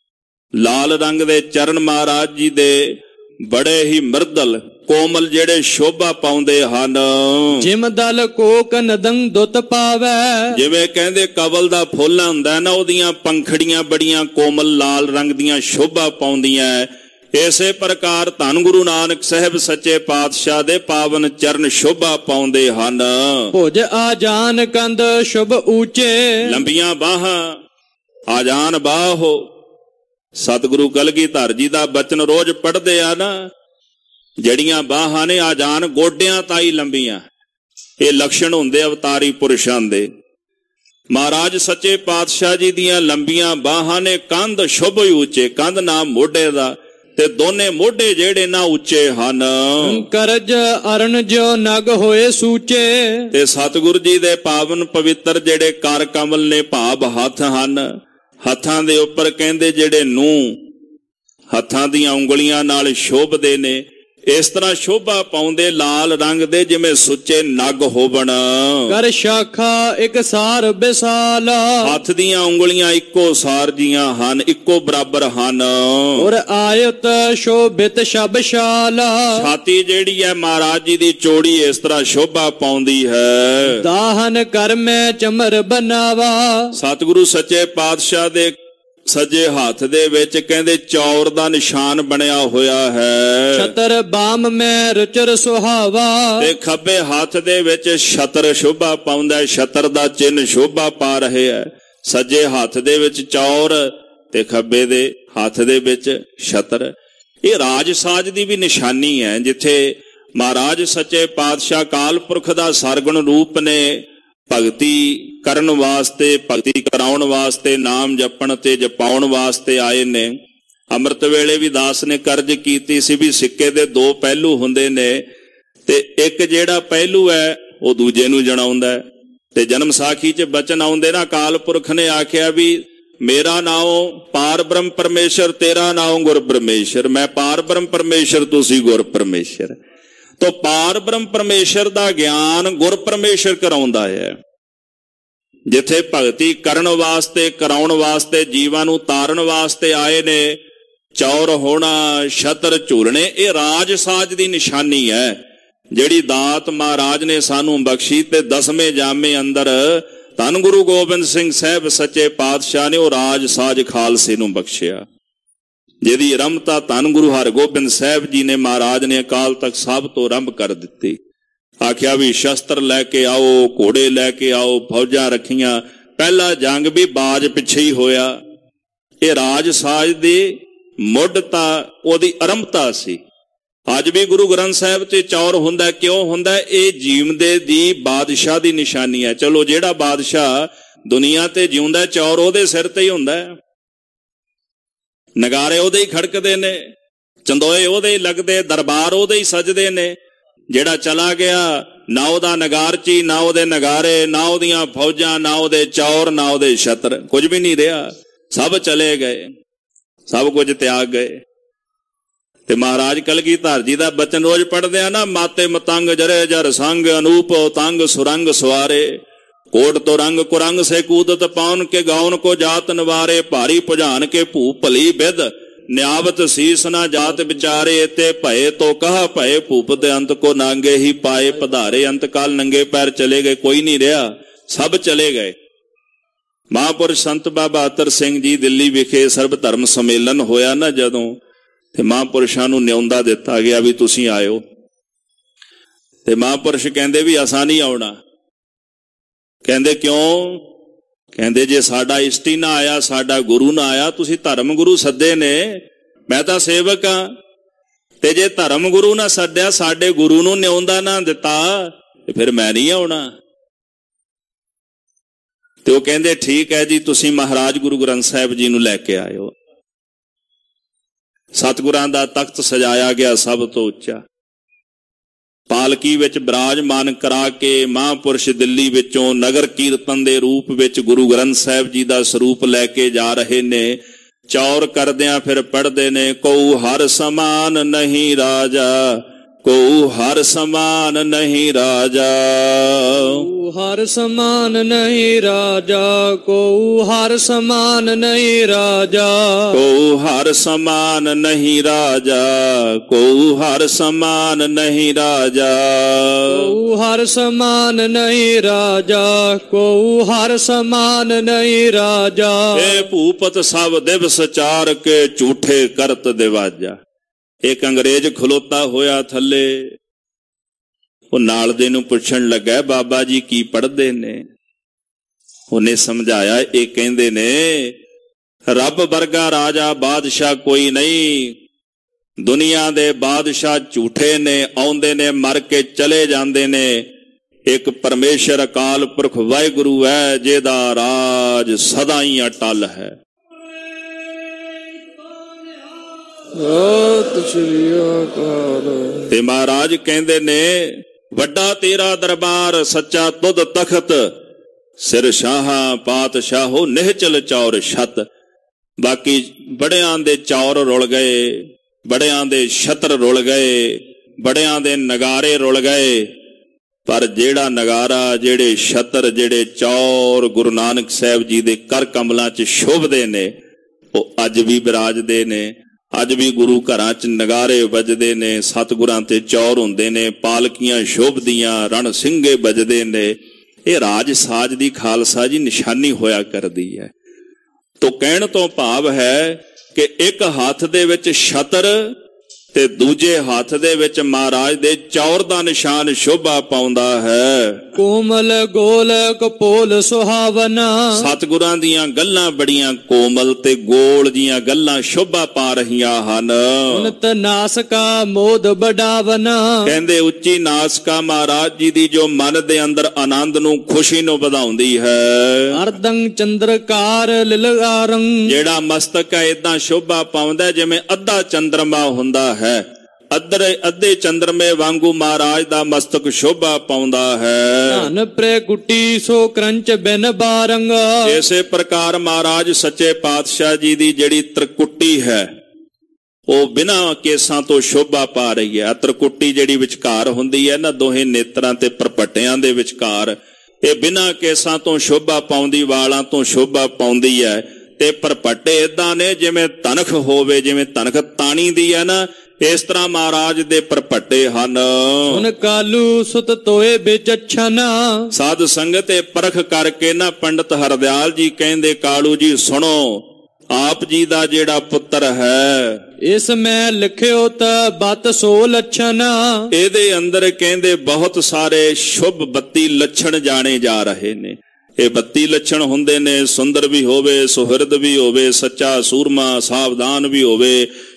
ਲਾਲ ਰੰਗ ਦੇ ਚਰਨ ਮਹਾਰਾਜ ਜੀ ਦੇ ਬੜੇ ਹੀ ਮਿਰਦਲ ਕੋਮਲ ਜਿਹੜੇ ਸ਼ੋਭਾ ਪਾਉਂਦੇ ਹਨ। ਜਿਮ ਦਲ ਕੋਕ ਨਦੰਗ ਦੁੱਤ ਪਾਵੈ। ਜਿਵੇਂ ਕਹਿੰਦੇ ਕਵਲ ਦਾ ਫੁੱਲ ਹੁੰਦਾ ਨਾ, ਉਹਦੀਆਂ ਪੰਖੜੀਆਂ ਬੜੀਆਂ ਕੋਮਲ ਲਾਲ ਰੰਗ ਦੀਆਂ ਸ਼ੋਭਾ ਪਾਉਂਦੀਆਂ। ਇਸੇ ਪ੍ਰਕਾਰ ਧੰਨ ਗੁਰੂ ਨਾਨਕ ਸਾਹਿਬ ਸੱਚੇ ਪਾਤਸ਼ਾਹ ਦੇ ਪਾਵਨ ਚਰਨ ਸ਼ੋਭਾ ਪਾਉਂਦੇ ਹਨ। ਭੁਜ ਆਜਾਨ ਕੰਧ ਸ਼ੁਭ ਊਚੇ। ਲੰਬੀਆਂ ਬਾਹਾਂ, ਆਜਾਨ ਬਾਹੋ। ਸਤਿਗੁਰੂ ਕਲਗੀਧਰ ਜੀ ਦਾ ਬਚਨ ਰੋਜ਼ ਪੜ੍ਹਦੇ ਆ ਨਾ, ਜਿਹੜੀਆਂ ਬਾਹਾਂ ਨੇ ਆਜਾਨ ਗੋਡਿਆਂ ਤਾਈ ਲੰਬੀਆਂ, ਇਹ ਲਕਸ਼ਣ ਹੁੰਦੇ ਅਵਤਾਰੀ ਪੁਰਸ਼ਾਂ ਦੇ। ਮਹਾਰਾਜ ਸੱਚੇ ਪਾਤਸ਼ਾਹ ਜੀ ਦੀਆਂ ਲੰਬੀਆਂ ਬਾਹਾਂ ਨੇ, ਕੰਧ ਸ਼ੁਭ ਉੱਚੇ, ਕੰਧ ਨਾਮ ਮੋਢੇ ਦਾ, ਤੇ ਦੋਨੇ ਮੋਢੇ ਜਿਹੜੇ ਨਾ ਉੱਚੇ ਹਨ। ਕਰਜ ਅਰਨ ਜਿਉ ਨਗ ਹੋਏ ਸੂਚੇ। ਤੇ ਸਤਿਗੁਰੂ ਜੀ ਦੇ ਪਾਵਨ ਪਵਿੱਤਰ ਜਿਹੜੇ ਕਰ ਕਮਲ ਨੇ, ਭਾਵ ਹੱਥ ਹਨ। ਹੱਥਾਂ ਦੇ ਉੱਪਰ ਕਹਿੰਦੇ ਜਿਹੜੇ ਨੂੰਹ ਹੱਥਾਂ ਦੀਆਂ ਉਂਗਲੀਆਂ ਨਾਲ ਸ਼ੋਭਦੇ ਨੇ, ਇਸ ਤਰ੍ਹਾਂ ਸ਼ੋਭਾ ਪਾਉਂਦੇ ਲਾਲ ਰੰਗ ਦੇ, ਜਿਵੇਂ ਸੁੱਚੇ ਨਗ ਹੋਵਣ। ਕਰ ਸ਼ਾਖਾ ਇੱਕ ਸਾਰ ਬਿਸਾਲ। ਹੱਥ ਦੀਆਂ ਉਂਗਲੀਆਂ ਇੱਕੋ ਸਾਰ ਜੀਆਂ ਹਨ, ਇੱਕੋ ਬਰਾਬਰ ਹਨ। ਔਰ ਆਇਤ ਸ਼ੋਭਿਤ ਸ਼ਬਸ਼ਾਲ। ਛਾਤੀ ਜਿਹੜੀ ਹੈ ਮਹਾਰਾਜ ਜੀ ਦੀ ਚੌੜੀ ਇਸ ਤਰ੍ਹਾਂ ਸ਼ੋਭਾ ਪਾਉਂਦੀ ਹੈ। ਦਾਹਨ ਕਰ ਮੈਂ ਚਮਰ ਬਨਾਵਾ। ਸਤਿਗੁਰੂ ਸੱਚੇ ਪਾਤਸ਼ਾਹ ਦੇ ਸੱਜੇ ਹੱਥ ਦੇ ਵਿੱਚ ਕਹਿੰਦੇ ਚੌਰ ਦਾ ਨਿਸ਼ਾਨ ਬਣਿਆ ਹੋਇਆ ਹੈ। ਛਤਰ ਬਾਮ ਮੈਂ ਰੁਚਰ ਸੁਹਾਵਾ। ਤੇ ਖੱਬੇ ਹੱਥ ਦੇ ਵਿੱਚ ਛਤਰ ਸ਼ੋਭਾ ਪਾਉਂਦਾ, ਛਤਰ ਦਾ ਚਿੰਨ ਸ਼ੋਭਾ ਪਾ ਰਹੇ ਹੈ। ਸੱਜੇ ਹੱਥ ਦੇ ਵਿੱਚ ਚੌਰ ਤੇ ਖੱਬੇ ਦੇ ਹੱਥ ਦੇ ਵਿੱਚ ਛਤਰ। ਇਹ ਰਾਜ ਸਾਜ ਦੀ ਵੀ ਨਿਸ਼ਾਨੀ ਹੈ। ਜਿੱਥੇ ਮਹਾਰਾਜ ਸੱਚੇ ਪਾਤਸ਼ਾਹ ਕਾਲ ਪੁਰਖ ਦਾ ਸਰਗੁਣ ਰੂਪ ਨੇ ਭਗਤੀ ਕਰਨ ਵਾਸਤੇ, ਭਗਤੀ ਕਰਾਉਣ ਵਾਸਤੇ, ਨਾਮ ਜਪਣ ਤੇ ਜਪਾਉਣ ਵਾਸਤੇ ਆਏ ਨੇ। ਅੰਮ੍ਰਿਤ ਵੇਲੇ ਵੀ ਦਾਸ ਨੇ ਕਰਜ ਕੀਤੀ ਸੀ ਵੀ ਸਿੱਕੇ ਦੇ ਦੋ ਪਹਿਲੂ ਹੁੰਦੇ ਨੇ, ਤੇ ਇੱਕ ਜਿਹੜਾ ਪਹਿਲੂ ਹੈ ਉਹ ਦੂਜੇ ਨੂੰ ਜਣਾਉਂਦਾ। ਤੇ ਜਨਮ ਸਾਖੀ 'ਚ ਬਚਨ ਆਉਂਦੇ ਨਾ, ਅਕਾਲ ਪੁਰਖ ਨੇ ਆਖਿਆ ਵੀ ਮੇਰਾ ਨਾਉ ਪਾਰ ਬ੍ਰਹਮ ਪਰਮੇਸ਼ਰ, ਤੇਰਾ ਨਾਉ ਗੁਰ ਪਰਮੇਸ਼ਰ। ਮੈਂ ਪਾਰ ਬ੍ਰਹਮ ਪਰਮੇਸ਼ਰ, ਤੁਸੀਂ ਗੁਰ ਪਰਮੇਸ਼ਰ। ਤੋ ਪਾਰ ਬ੍ਰਹਮ ਪਰਮੇਸ਼ਰ ਦਾ ਗਿਆਨ ਗੁਰ ਪਰਮੇਸ਼ਰ ਕਰਾਉਂਦਾ ਹੈ। ਜਿੱਥੇ ਭਗਤੀ ਕਰਨ ਵਾਸਤੇ, ਕਰਾਉਣ ਵਾਸਤੇ, ਜੀਵਾਂ ਨੂੰ ਤਾਰਨ ਵਾਸਤੇ ਆਏ ਨੇ, ਚੌਰ ਹੋਣਾ, ਛਤਰ ਝੂਲਣੇ, ਇਹ ਰਾਜ ਸਾਜ ਦੀ ਨਿਸ਼ਾਨੀ ਹੈ। ਜਿਹੜੀ ਦਾਤ ਮਹਾਰਾਜ ਨੇ ਸਾਨੂੰ ਬਖਸ਼ੀ, ਤੇ ਦਸਵੇਂ ਜਾਮੇ ਅੰਦਰ ਧੰਨ ਗੁਰੂ ਗੋਬਿੰਦ ਸਿੰਘ ਸਾਹਿਬ ਸੱਚੇ ਪਾਤਸ਼ਾਹ ਨੇ ਉਹ ਰਾਜ ਸਾਜ ਖਾਲਸੇ ਨੂੰ ਬਖਸ਼ਿਆ, ਜਿਹਦੀ ਆਰੰਭਤਾ ਧੰਨ ਗੁਰੂ ਹਰਗੋਬਿੰਦ ਸਾਹਿਬ ਜੀ ਨੇ, ਮਹਾਰਾਜ ਨੇ ਅਕਾਲ ਤਖਤ ਸਾਹਿਬ ਤੋਂ ਆਰੰਭ ਕਰ ਦਿੱਤੀ। ਆਖਿਆ ਵੀ ਸ਼ਸਤਰ ਲੈ ਕੇ ਆਓ, ਘੋੜੇ ਲੈ ਕੇ ਆਓ, ਫੌਜਾਂ ਰੱਖੀਆਂ। ਪਹਿਲਾ ਜੰਗ ਵੀ ਬਾਜ ਪਿੱਛੇ ਹੀ ਹੋਇਆ। ਇਹ ਰਾਜ ਸਾਜ ਦੀ ਮੁੱਢ ਤਾਂ ਉਹਦੀ ਆਰੰਭਤਾ ਸੀ। ਅੱਜ ਵੀ ਗੁਰੂ ਗ੍ਰੰਥ ਸਾਹਿਬ ਤੇ ਚੌਰ ਹੁੰਦਾ। ਕਿਉਂ ਹੁੰਦਾ? ਇਹ ਜੀਵਦੇ ਦੀ ਬਾਦਸ਼ਾਹ ਦੀ ਨਿਸ਼ਾਨੀ ਹੈ। ਚਲੋ ਜਿਹੜਾ ਬਾਦਸ਼ਾਹ ਦੁਨੀਆ ਤੇ ਜਿਉਂਦਾ ਚੌਰ ਉਹਦੇ ਸਿਰ ਤੇ ਹੀ ਹੁੰਦਾ। ਨਗਾਰੇ ਉਹਦੇ ਹੀ ਖੜਕਦੇ ਨੇ, ਚੰਦੋਏ ਉਹਦੇ ਹੀ ਲੱਗਦੇ, ਦਰਬਾਰ ਉਹਦੇ ਹੀ ਸਜਦੇ ਨੇ। ਜਿਹੜਾ ਚਲਾ ਗਿਆ, ਨਾ ਉਹਦਾ ਨਗਾਰਚੀ, ਨਾ ਉਹਦੇ ਨਗਾਰੇ, ਨਾ ਉਹਦੀਆਂ ਫੌਜਾਂ, ਨਾ ਉਹਦੇ ਚੌਰ, ਨਾ ਉਹਦੇ ਛਤਰ, ਕੁਝ ਵੀ ਨਹੀਂ ਰਿਹਾ। ਸਭ ਚਲੇ ਗਏ, ਸਭ ਕੁਝ ਤਿਆਗ ਗਏ। ਤੇ ਮਹਾਰਾਜ ਕਲਗੀਧਰ ਜੀ ਦਾ ਬਚਨ ਰੋਜ਼ ਪੜ੍ਹਦੇ ਆ ਨਾ, ਮਾਤੇ ਮਤੰਗ ਜਰੇ ਜਰ ਸੰਗ, ਅਨੂਪ ਤੰਗ ਸੁਰੰਗ ਸਵਾਰੇ, ਕੋਟ ਤੋਂ ਰੰਗ ਕੁਰੰਗ ਸੇ ਕੂਦਤ ਪਾਉਨ ਕੇ ਗਾਉਨ ਕੋ ਜਾਤ ਨਵਾਰੇ, ਭਾਰੀ ਭੁਜਾਨ ਕੇ ਭੂ ਭਲੀ ਬਿਦ ਨਿਆਵਤ ਸੀਸ ਨਾ ਜਾਤ ਵਿਚਾਰੇ, ਤੇ ਭਏ ਤੋ ਕਹਾ ਭਏ ਭੂਪ ਦੇ ਅੰਤ ਕੋ ਨਾਂਗੇ ਹੀ ਪਾਏ ਪਧਾਰੇ। ਅੰਤ ਕਾਲ ਨੰਗੇ ਪੈਰ ਚਲੇ ਗਏ, ਕੋਈ ਨਹੀਂ ਰਿਹਾ, ਸਭ ਚਲੇ ਗਏ। ਮਹਾਂਪੁਰਸ਼ ਸੰਤ ਬਾਬਾ ਅਤਰ ਸਿੰਘ ਜੀ ਦਿੱਲੀ ਵਿਖੇ ਸਰਬ ਧਰਮ ਸੰਮੇਲਨ ਹੋਇਆ ਨਾ ਜਦੋਂ, ਤੇ ਮਹਾਂਪੁਰਸ਼ਾਂ ਨੂੰ ਨਿਉਂਦਾ ਦਿੱਤਾ ਗਿਆ ਵੀ ਤੁਸੀਂ ਆਇਓ। ਤੇ ਮਹਾਂਪੁਰਸ਼ ਕਹਿੰਦੇ ਵੀ ਅਸਾਂ ਨਹੀਂ ਆਉਣਾ। ਕਹਿੰਦੇ ਕਿਉਂ? ਕਹਿੰਦੇ ਜੇ ਸਾਡਾ ਇਸ਼ਟੀ ਨਾ ਆਇਆ, ਸਾਡਾ ਗੁਰੂ ਨਾ ਆਇਆ, ਤੁਸੀਂ ਧਰਮ ਗੁਰੂ ਸੱਦੇ ਨੇ, ਮੈਂ ਤਾਂ ਸੇਵਕ ਹਾਂ, ਤੇ ਜੇ ਧਰਮ ਗੁਰੂ ਨਾ ਸੱਦਿਆ, ਸਾਡੇ ਗੁਰੂ ਨੂੰ ਨਿਉਂਦਾ ਨਾ ਦਿੱਤਾ, ਤੇ ਫਿਰ ਮੈਂ ਨਹੀਂ ਆਉਣਾ। ਤੇ ਉਹ ਕਹਿੰਦੇ ਠੀਕ ਹੈ ਜੀ, ਤੁਸੀਂ ਮਹਾਰਾਜ ਗੁਰੂ ਗ੍ਰੰਥ ਸਾਹਿਬ ਜੀ ਨੂੰ ਲੈ ਕੇ ਆਇਓ। ਸਤਿਗੁਰਾਂ ਦਾ ਤਖਤ ਸਜਾਇਆ ਗਿਆ ਸਭ ਤੋਂ ਉੱਚਾ, ਪਾਲਕੀ ਵਿੱਚ ਬਿਰਾਜਮਾਨ ਕਰਾ ਕੇ ਮਹਾਂਪੁਰਸ਼ ਦਿੱਲੀ ਵਿੱਚੋਂ ਨਗਰ ਕੀਰਤਨ ਦੇ ਰੂਪ ਵਿੱਚ ਗੁਰੂ ਗ੍ਰੰਥ ਸਾਹਿਬ ਜੀ ਦਾ ਸਰੂਪ ਲੈ ਕੇ ਜਾ ਰਹੇ ਨੇ। ਚੌਰ ਕਰਦਿਆਂ ਫਿਰ ਪੜ੍ਹਦੇ ਨੇ, ਕਉ ਹਰ ਸਮਾਨ ਨਹੀਂ ਰਾਜਾ, ਕਉ ਹਰ ਸਮਾਨ ਨਹੀਂ ਰਾਜਾ, ਕਉ ਹਰ ਸਮਾਨ ਨਹੀਂ ਰਾਜਾ, ਕਉ ਹਰ ਸਮਾਨ ਨਹੀਂ ਰਾਜਾ, ਕਉ ਹਰ ਸਮਾਨ ਨਹੀਂ ਰਾਜਾ, ਕਉ ਹਰ ਸਮਾਨ ਨਹੀਂ ਰਾਜਾ, ਕਉ ਹਰ ਸਮਾਨ ਨਹੀਂ ਰਾਜਾ, ਕਉ ਹਰ ਸਮਾਨ ਨਹੀਂ ਰਾਜਾ। ਇਹ ਭੂਪਤ ਸਭ ਦਿਵਸ ਚਾਰ ਕੇ ਝੂਠੇ ਕਰਤ ਦਿਵਾਜਾ। ਇੱਕ ਅੰਗਰੇਜ਼ ਖਲੋਤਾ ਹੋਇਆ ਥੱਲੇ, ਉਹ ਨਾਲ ਦੇ ਨੂੰ ਪੁੱਛਣ ਲੱਗਾ, ਬਾਬਾ ਜੀ ਕੀ ਪੜ੍ਹਦੇ ਨੇ? ਉਹਨੇ ਸਮਝਾਇਆ, ਇਹ ਕਹਿੰਦੇ ਨੇ ਰੱਬ ਵਰਗਾ ਰਾਜਾ ਬਾਦਸ਼ਾਹ ਕੋਈ ਨਹੀਂ, ਦੁਨੀਆ ਦੇ ਬਾਦਸ਼ਾਹ ਝੂਠੇ ਨੇ, ਆਉਂਦੇ ਨੇ ਮਰ ਕੇ ਚਲੇ ਜਾਂਦੇ ਨੇ। ਇੱਕ ਪਰਮੇਸ਼ਰ ਅਕਾਲ ਪੁਰਖ ਵਾਹਿਗੁਰੂ ਹੈ, ਜਿਹਦਾ ਰਾਜ ਸਦਾ ਹੀ ਅਟਲ ਹੈ। ਸਤਿ ਸ੍ਰੀ ਅਕਾਲ। ਤੇ ਮਹਾਰਾਜ ਕਹਿੰਦੇ ਨੇ, ਵੱਡਾ ਤੇਰਾ ਦਰਬਾਰ, ਸੱਚਾ ਤੁਧ ਤਖਤ, ਸਿਰ ਸ਼ਾਹਾਂ ਪਾਤਸ਼ਾਹੋ ਨਿਹਚਲ ਚੌਰ ਛਤ। ਬਾਕੀ ਬੜਿਆਂ ਦੇ ਚੌਰ ਰੁਲ ਗਏ, ਬੜਿਆਂ ਦੇ ਛਤਰ ਰੁਲ ਗਏ, ਬੜਿਆਂ ਦੇ ਨਗਾਰੇ ਰੁਲ ਗਏ, ਪਰ ਜਿਹੜਾ ਨਗਾਰਾ, ਜਿਹੜੇ ਛਤਰ, ਜਿਹੜੇ ਚੌਰ ਗੁਰੂ ਨਾਨਕ ਸਾਹਿਬ ਜੀ ਦੇ ਕਰ ਕਮਲਾਂ 'ਚ ਸ਼ੋਭਦੇ ਨੇ, ਉਹ ਅੱਜ ਵੀ ਬਿਰਾਜਦੇ ਨੇ। ਅੱਜ ਵੀ ਗੁਰੂ ਘਰਾਂ 'ਚ ਨਗਾਰੇ ਵੱਜਦੇ ਨੇ, ਸਤਿਗੁਰਾਂ ਤੇ ਚੌਰ ਹੁੰਦੇ ਨੇ, ਪਾਲਕੀਆਂ ਸ਼ੋਭਦੀਆਂ, ਰਣ ਸਿੰਘੇ ਵੱਜਦੇ ਨੇ। ਇਹ ਰਾਜ ਸਾਜ ਦੀ ਖਾਲਸਾ ਜੀ ਨਿਸ਼ਾਨੀ ਹੋਇਆ ਕਰਦੀ ਹੈ। ਤੋ ਕਹਿਣ ਤੋਂ ਭਾਵ ਹੈ ਕਿ ਇੱਕ ਹੱਥ ਦੇ ਵਿੱਚ ਛਤਰ ਤੇ ਦੂਜੇ ਹੱਥ ਦੇ ਵਿੱਚ ਮਹਾਰਾਜ ਦੇ ਚੌਰ ਦਾ ਨਿਸ਼ਾਨ ਸ਼ੋਭਾ ਪਾਉਂਦਾ ਹੈ। ਕੋਮਲ ਗੋਲ ਕਪੋਲ ਸੁਹਾਵਨਾ, ਸਤਿਗੁਰਾਂ ਦੀਆਂ ਗੱਲਾਂ ਬੜੀਆਂ ਕੋਮਲ ਤੇ ਗੋਲ ਜੀਆਂ ਗੱਲਾਂ ਸ਼ੋਭਾ ਪਾ ਰਹੀਆਂ ਹਨ। ਉਨਤ ਨਾਸਕਾ ਮੋਦ ਬਡਾਵਨਾ, ਕਹਿੰਦੇ ਉੱਚੀ ਨਾਸਕਾ ਮਹਾਰਾਜ ਜੀ ਦੀ ਜੋ ਮਨ ਦੇ ਅੰਦਰ ਆਨੰਦ ਨੂੰ, ਖੁਸ਼ੀ ਨੂੰ ਵਧਾਉਂਦੀ ਹੈ। ਅਰਦੰਗ ਚੰਦਰਕਾਰ ਲਿਲਗਾਰੰ, ਜਿਹੜਾ ਮਸਤਕ ਹੈ ਏਦਾਂ ਸ਼ੋਭਾ ਪਾਉਂਦਾ ਜਿਵੇਂ ਅੱਧਾ ਚੰਦਰਮਾ ਹੁੰਦਾ ਹੈ। ਅੱਧਰੇ ਅੱਧੇ ਚੰਦਰਮੇ ਵਾਂਗੂ ਮਹਾਰਾਜ ਦਾ ਮਸਤਕ ਸ਼ੋਭਾ ਪਾਉਂਦਾ ਹੈ। ਧਨ ਪ੍ਰੇ ਗੁੱਟੀ ਸੋ ਕਰੰਚ ਬਿਨ ਬਾਰੰਗ, ਇਸੇ ਪ੍ਰਕਾਰ ਮਹਾਰਾਜ ਸੱਚੇ ਪਾਤਸ਼ਾਹ ਜੀ ਦੀ ਜਿਹੜੀ ਤ੍ਰਿਕੁਟੀ ਹੈ, ਉਹ ਬਿਨਾਂ ਕੇਸਾਂ ਤੋਂ ਸ਼ੋਭਾ ਪਾ ਰਹੀ ਹੈ। ਤ੍ਰਿਕੁਟੀ ਜਿਹੜੀ ਵਿਚਕਾਰ ਹੁੰਦੀ ਹੈ ਨਾ, ਦੋਹੇ ਨੇਤਰਾਂ ਤੇ ਪਰਪਟਿਆਂ ਦੇ ਵਿਚਕਾਰ, ਇਹ ਬਿਨਾਂ ਕੇਸਾਂ ਤੋਂ ਸ਼ੋਭਾ ਪਾਉਂਦੀ, ਵਾਲਾਂ ਤੋਂ ਸ਼ੋਭਾ ਪਾਉਂਦੀ ਹੈ। ਤੇ ਪਰਪਟੇ ਏਦਾਂ ਨੇ ਜਿਵੇਂ ਤਨਖ ਹੋਵੇ, ਜਿਵੇਂ ਤਨਖ ਤਾਣੀ ਦੀ ਹੈ ਨਾ, ਇਸ ਤਰ੍ਹਾਂ ਮਹਾਰਾਜ ਦੇ ਪਰਪਟੇ ਹਨ। ਹੁਣ ਕਾਲੂ ਸੁਤ ਤੋਏ ਬਿਚਛਨਾ, ਸਾਧ ਸੰਗਤ ਇਹ ਪਰਖ ਕਰਕੇ ਨਾ ਪੰਡਤ ਹਰਦਿਆਲ ਜੀ ਕਹਿੰਦੇ, ਕਾਲੂ ਜੀ ਸੁਣੋ, ਆਪ ਜੀ ਦਾ ਜਿਹੜਾ ਪੁੱਤਰ ਹੈ, ਇਸ ਮੈਂ ਲਿਖਿਓ ਤ ਬਤ ਸੋ ਲੱਛਣਾ, ਇਹਦੇ ਅੰਦਰ ਕਹਿੰਦੇ ਬਹੁਤ ਸਾਰੇ ਸ਼ੁਭ ਬੱਤੀ ਲੱਛਣ ਜਾਣੇ ਜਾ ਰਹੇ ਨੇ। ਇਹ ਬੱਤੀ ਲੱਛਣ ਹੁੰਦੇ ਨੇ, ਸੁੰਦਰ ਵੀ ਹੋਵੇ, ਸੁਹਿਰਦ ਵੀ ਹੋਵੇ, ਸੱਚਾ ਸੂਰਮਾ, ਸਾਵਧਾਨ ਵੀ ਹੋਵੇ,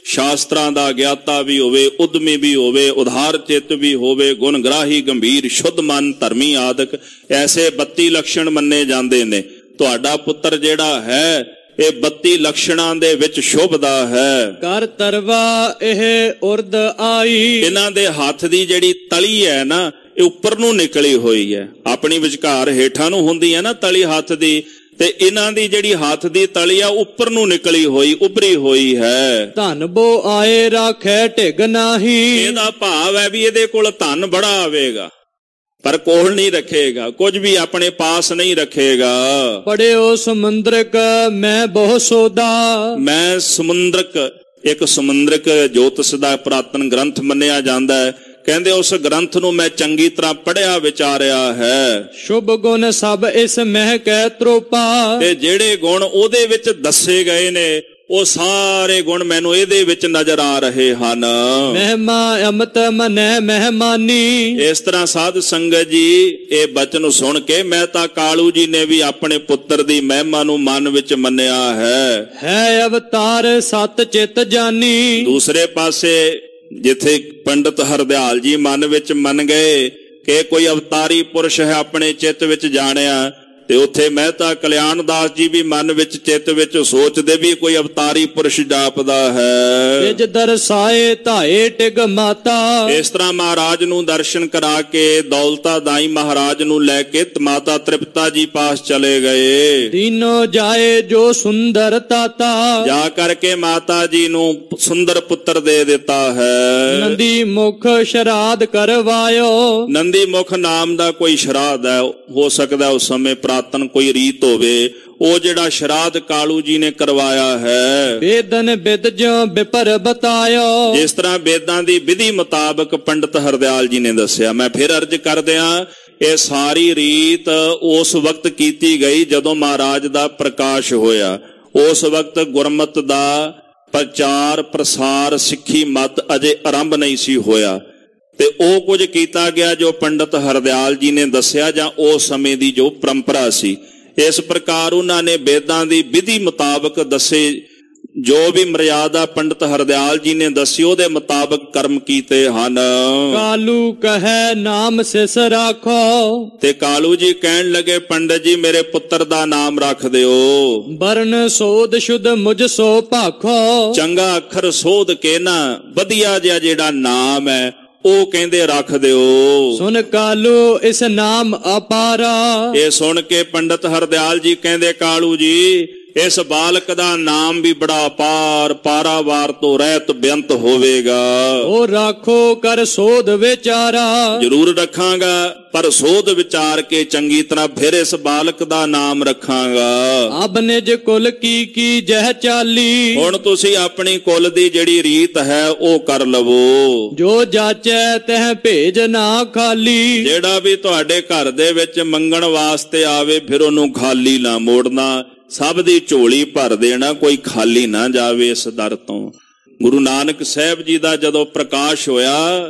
ਸ਼ਾਸਤਰਾਂ ਦਾ ਗਿਆਤਾ ਵੀ ਹੋਵੇ, ਉਦਮੀ ਵੀ ਹੋਵੇ, ਉਧਾਰ ਚਿੱਤ ਵੀ ਹੋਵੇ, ਗੁਣਗ੍ਰਾਹੀ, ਗੰਭੀਰ, ਸ਼ੁੱਧ ਮਨ, ਧਰਮੀ ਆਦਿਕ, ਐਸੇ ਬੱਤੀ ਲੱਛਣ ਮੰਨੇ ਜਾਂਦੇ ਨੇ। ਤੁਹਾਡਾ ਪੁੱਤਰ ਜਿਹੜਾ ਹੈ ਇਹ ਬੱਤੀ ਲਕਸ਼ਣਾਂ ਦੇ ਵਿੱਚ ਸ਼ੁਭਦਾ ਹੈ। ਕਰ ਤਰਵਾ ਇਹ ਉਰਦ ਆਈ, ਇਹਨਾਂ ਦੇ ਹੱਥ ਦੀ ਜਿਹੜੀ ਤਲੀ ਹੈ ਨਾ ਇਹ ਉੱਪਰ ਨੂੰ ਨਿਕਲੀ ਹੋਈ ਹੈ, ਆਪਣੀ ਵਿਚਕਾਰ ਹੇਠਾਂ ਨੂੰ ਹੁੰਦੀ ਹੈ ਨਾ ਤਲੀ ਹੱਥ ਦੀ, ਤੇ ਇਹਨਾਂ ਦੀ ਜਿਹੜੀ ਹੱਥ ਦੀ ਤਲੀ ਆ ਉੱਪਰ ਨੂੰ ਨਿਕਲੀ ਹੋਈ, ਉੱਭਰੀ ਹੋਈ ਹੈ। ਧਨ ਬੋ ਆਏ ਰਾਖੈ ਢਿਗ ਨਾਹੀ, ਇਹਦਾ ਭਾਵ ਹੈ ਵੀ ਇਹਦੇ ਕੋਲ ਧਨ ਬੜਾ ਆਵੇਗਾ ਪਰ ਕੋਲ ਨਹੀਂ ਰੱਖੇਗਾ, ਕੁਝ ਵੀ ਆਪਣੇ ਪਾਸ ਨਹੀਂ ਰੱਖੇਗਾ। ਪੜਿਓ ਸਮੁੰਦਰਕ ਮੈਂ ਬਹੁ ਸੋਦਾ, ਮੈਂ ਸਮੁੰਦਰਕ, ਇੱਕ ਸਮੁੰਦਰਕ ਜੋਤਿਸ਼ ਦਾ ਪੁਰਾਤਨ ਗ੍ਰੰਥ ਮੰਨਿਆ ਜਾਂਦਾ ਹੈ। ਕਹਿੰਦੇ ਉਸ ਗ੍ਰੰਥ ਨੂੰ ਮੈਂ ਚੰਗੀ ਤਰ੍ਹਾਂ ਪੜ੍ਹਿਆ ਵਿਚਾਰਿਆ ਹੈ। ਸ਼ੁਭ ਗੁਣ ਸਭ ਇਸ ਮਹਿ ਕੈ ਤਰੋਪਾ, ਤੇ ਜਿਹੜੇ ਗੁਣ ਉਹਦੇ ਵਿੱਚ ਦੱਸੇ ਗਏ ਨੇ ਉਹ ਸਾਰੇ ਗੁਣ ਮੈਨੂੰ ਇਹਦੇ ਵਿੱਚ ਨਜ਼ਰ ਆ ਰਹੇ ਹਨ। ਮਹਿਮਾ ਅਮਤ ਮਨੈ ਮਹਿਮਾਨੀ, ਇਸ ਤਰ੍ਹਾਂ ਸਾਧ ਸੰਗਤ ਜੀ ਇਹ ਬਚਨ ਸੁਣ ਕੇ ਮੈਂ ਤਾਂ ਕਾਲੂ ਜੀ ਨੇ ਵੀ ਆਪਣੇ ਪੁੱਤਰ ਦੀ ਮਹਿਮਾ ਨੂੰ ਮਨ ਵਿੱਚ ਮੰਨਿਆ ਹੈ। ਹੈ ਅਵਤਾਰ ਸਤ ਚਿਤ ਜਾਨੀ, ਦੂਸਰੇ ਪਾਸੇ ਜਿੱਥੇ ਪੰਡਤ ਹਰਦਿਆਲ ਜੀ ਮਨ ਵਿੱਚ ਮੰਨ ਗਏ ਕਿ ਕੋਈ ਅਵਤਾਰੀ ਪੁਰਸ਼ ਹੈ ਆਪਣੇ ਚਿੱਤ ਵਿੱਚ ਜਾਣਿਆ, ਤੇ ਉੱਥੇ ਮਹਿਤਾ ਕਲਿਆਣ ਦਾਸ ਜੀ ਵੀ ਮਨ ਵਿੱਚ ਚਿੱਤ ਵਿੱਚ ਸੋਚਦੇ ਵੀ ਕੋਈ ਅਵਤਾਰੀ ਪੁਰਸ਼ ਜਾਪਦਾ ਹੈ। ਤਿਜ ਦਰਸਾਏ ਧਾਏ ਟਿਗ ਮਾਤਾ, ਇਸ ਤਰ੍ਹਾਂ ਮਹਾਰਾਜ ਨੂੰ ਦਰਸ਼ਨ ਕਰਾ ਕੇ ਦੌਲਤਾ ਦਾਈ ਮਹਾਰਾਜ ਨੂੰ ਲੈ ਕੇ ਮਾਤਾ ਤ੍ਰਿਪਤਾ ਜੀ ਪਾਸ ਚਲੇ ਗਏ। ਦੀਨੋ ਜਾਏ ਜੋ ਸੁੰਦਰ ਤਾਤਾ, ਜਾ ਕਰਕੇ ਮਾਤਾ ਜੀ ਨੂੰ ਸੁੰਦਰ ਪੁੱਤਰ ਦੇ ਦਿੱਤਾ ਹੈ। ਨੰਦੀ ਮੁਖ ਸ਼ਰਾਧ ਕਰਵਾਇਓ, ਨੰਦੀ ਮੁਖ ਨਾਮ ਦਾ ਕੋਈ ਸ਼ਰਾਧ ਹੈ, ਹੋ ਸਕਦਾ ਉਸ ਸਮੇਂ ਪ੍ਰਾਤਨ ਕੋਈ ਰੀਤ ਹੋਵੇ, ਉਹ ਜਿਹੜਾ ਸ਼ਰਾਧ ਕਾਲੂ ਜੀ ਨੇ ਕਰਵਾਇਆ ਹੈ। ਵੇਦਨ ਵਿਦ ਜਿਉ ਵਿਪਰ ਬਤਾਇਓ, ਜਿਸ ਤਰ੍ਹਾਂ ਵੇਦਾਂ ਦੀ ਵਿਧੀ ਮੁਤਾਬਕ ਪੰਡਤ ਹਰਦਿਆਲ ਜੀ ਨੇ ਦੱਸਿਆ। ਮੈਂ ਫਿਰ ਅਰਜ਼ ਕਰਦਿਆਂ, ਇਹ ਸਾਰੀ ਰੀਤ ਉਸ ਵਕਤ ਕੀਤੀ ਗਈ ਜਦੋਂ ਮਹਾਰਾਜ ਦਾ ਪ੍ਰਕਾਸ਼ ਹੋਇਆ। ਉਸ ਵਕਤ ਗੁਰਮਤ ਦਾ ਪ੍ਰਚਾਰ ਪ੍ਰਸਾਰ ਸਿੱਖੀ ਮਤ ਅਜੇ ਆਰੰਭ ਨਹੀਂ ਸੀ ਹੋਇਆ, ਤੇ ਉਹ ਕੁਝ ਕੀਤਾ ਗਿਆ ਜੋ ਪੰਡਤ ਹਰਦਿਆਲ ਜੀ ਨੇ ਦੱਸਿਆ ਜਾਂ ਉਸ ਸਮੇਂ ਦੀ ਜੋ ਪਰੰਪਰਾ ਸੀ। ਇਸ ਪ੍ਰਕਾਰ ਉਹਨਾਂ ਨੇ ਵੇਦਾਂ ਦੀ ਵਿਧੀ ਮੁਤਾਬਕ ਦੱਸੇ, ਜੋ ਵੀ ਮਰਿਆਦਾ ਪੰਡਤ ਹਰਦਿਆਲ ਜੀ ਨੇ ਦੱਸੀ ਉਹਦੇ ਮੁਤਾਬਕ ਕਰਮ ਕੀਤੇ ਹਨ। ਕਾਲੂ ਕਹੈ ਨਾਮ ਸਿਸ ਰਾਖੋ, ਤੇ ਕਾਲੂ ਜੀ ਕਹਿਣ ਲੱਗੇ ਪੰਡਤ ਜੀ ਮੇਰੇ ਪੁੱਤਰ ਦਾ ਨਾਮ ਰੱਖ ਦਿਓ। ਬਰਨ ਸੋਧ ਸ਼ੁੱਧ ਮੁਝ ਸੋ ਭਾਖੋ, ਚੰਗਾ ਅੱਖਰ ਸੋਧ ਕੇ ਨਾ ਵਧੀਆ ਜਿਹਾ ਜਿਹੜਾ ਨਾਮ ਹੈ ਉਹ ਕਹਿੰਦੇ ਰੱਖ ਦਿਓ। ਸੁਨ ਕਾਲੂ ਇਸ ਨਾਮ ਅਪਾਰਾ, ਇਹ ਸੁਣ ਕੇ ਪੰਡਤ ਹਰਦਿਆਲ ਜੀ ਕਹਿੰਦੇ ਕਾਲੂ ਜੀ ਇਸ ਬਾਲਕ ਦਾ ਨਾਮ ਵੀ ਬੜਾ ਅਪਾਰ, ਪਾਰਾਵਾਰ ਤੋਂ ਰਹਿਤ ਬੇਅੰਤ ਹੋਵੇਗਾ। ਉਹ ਰਾਖੋ ਕਰ ਸੋਧ ਵਿਚਾਰਾ, ਜ਼ਰੂਰ ਰੱਖਾਂਗਾ ਪਰ ਸੋਧ ਵਿਚਾਰ ਕੇ ਚੰਗੀ ਤਰ੍ਹਾਂ ਫਿਰ ਇਸ ਬਾਲਕ ਦਾ ਨਾਮ ਰੱਖਾਂਗਾ। ਅਬ ਨਿਜ ਕੁਲ ਕੀ ਕੀ ਜਹ ਚਾਲੀ, ਹੁਣ ਤੁਸੀਂ ਆਪਣੀ ਕੁਲ ਦੀ ਜਿਹੜੀ ਰੀਤ ਹੈ ਉਹ ਕਰ ਲਵੋ। ਜੋ ਜਾਚੈ ਤਹ ਭੇਜ ਨਾ ਖਾਲੀ, ਜਿਹੜਾ ਵੀ ਤੁਹਾਡੇ ਘਰ ਦੇ ਵਿੱਚ ਮੰਗਣ ਵਾਸਤੇ ਆਵੇ ਫਿਰ ਉਹਨੂੰ ਖਾਲੀ ਨਾ ਮੋੜਨਾ, ਸਭ ਦੀ ਝੋਲੀ ਭਰ ਦੇਣਾ, ਕੋਈ ਖਾਲੀ ਨਾ ਜਾਵੇ ਇਸ ਦਰ ਤੋਂ। ਗੁਰੂ ਨਾਨਕ ਸਾਹਿਬ ਜੀ ਦਾ ਜਦੋਂ ਪ੍ਰਕਾਸ਼ ਹੋਇਆ,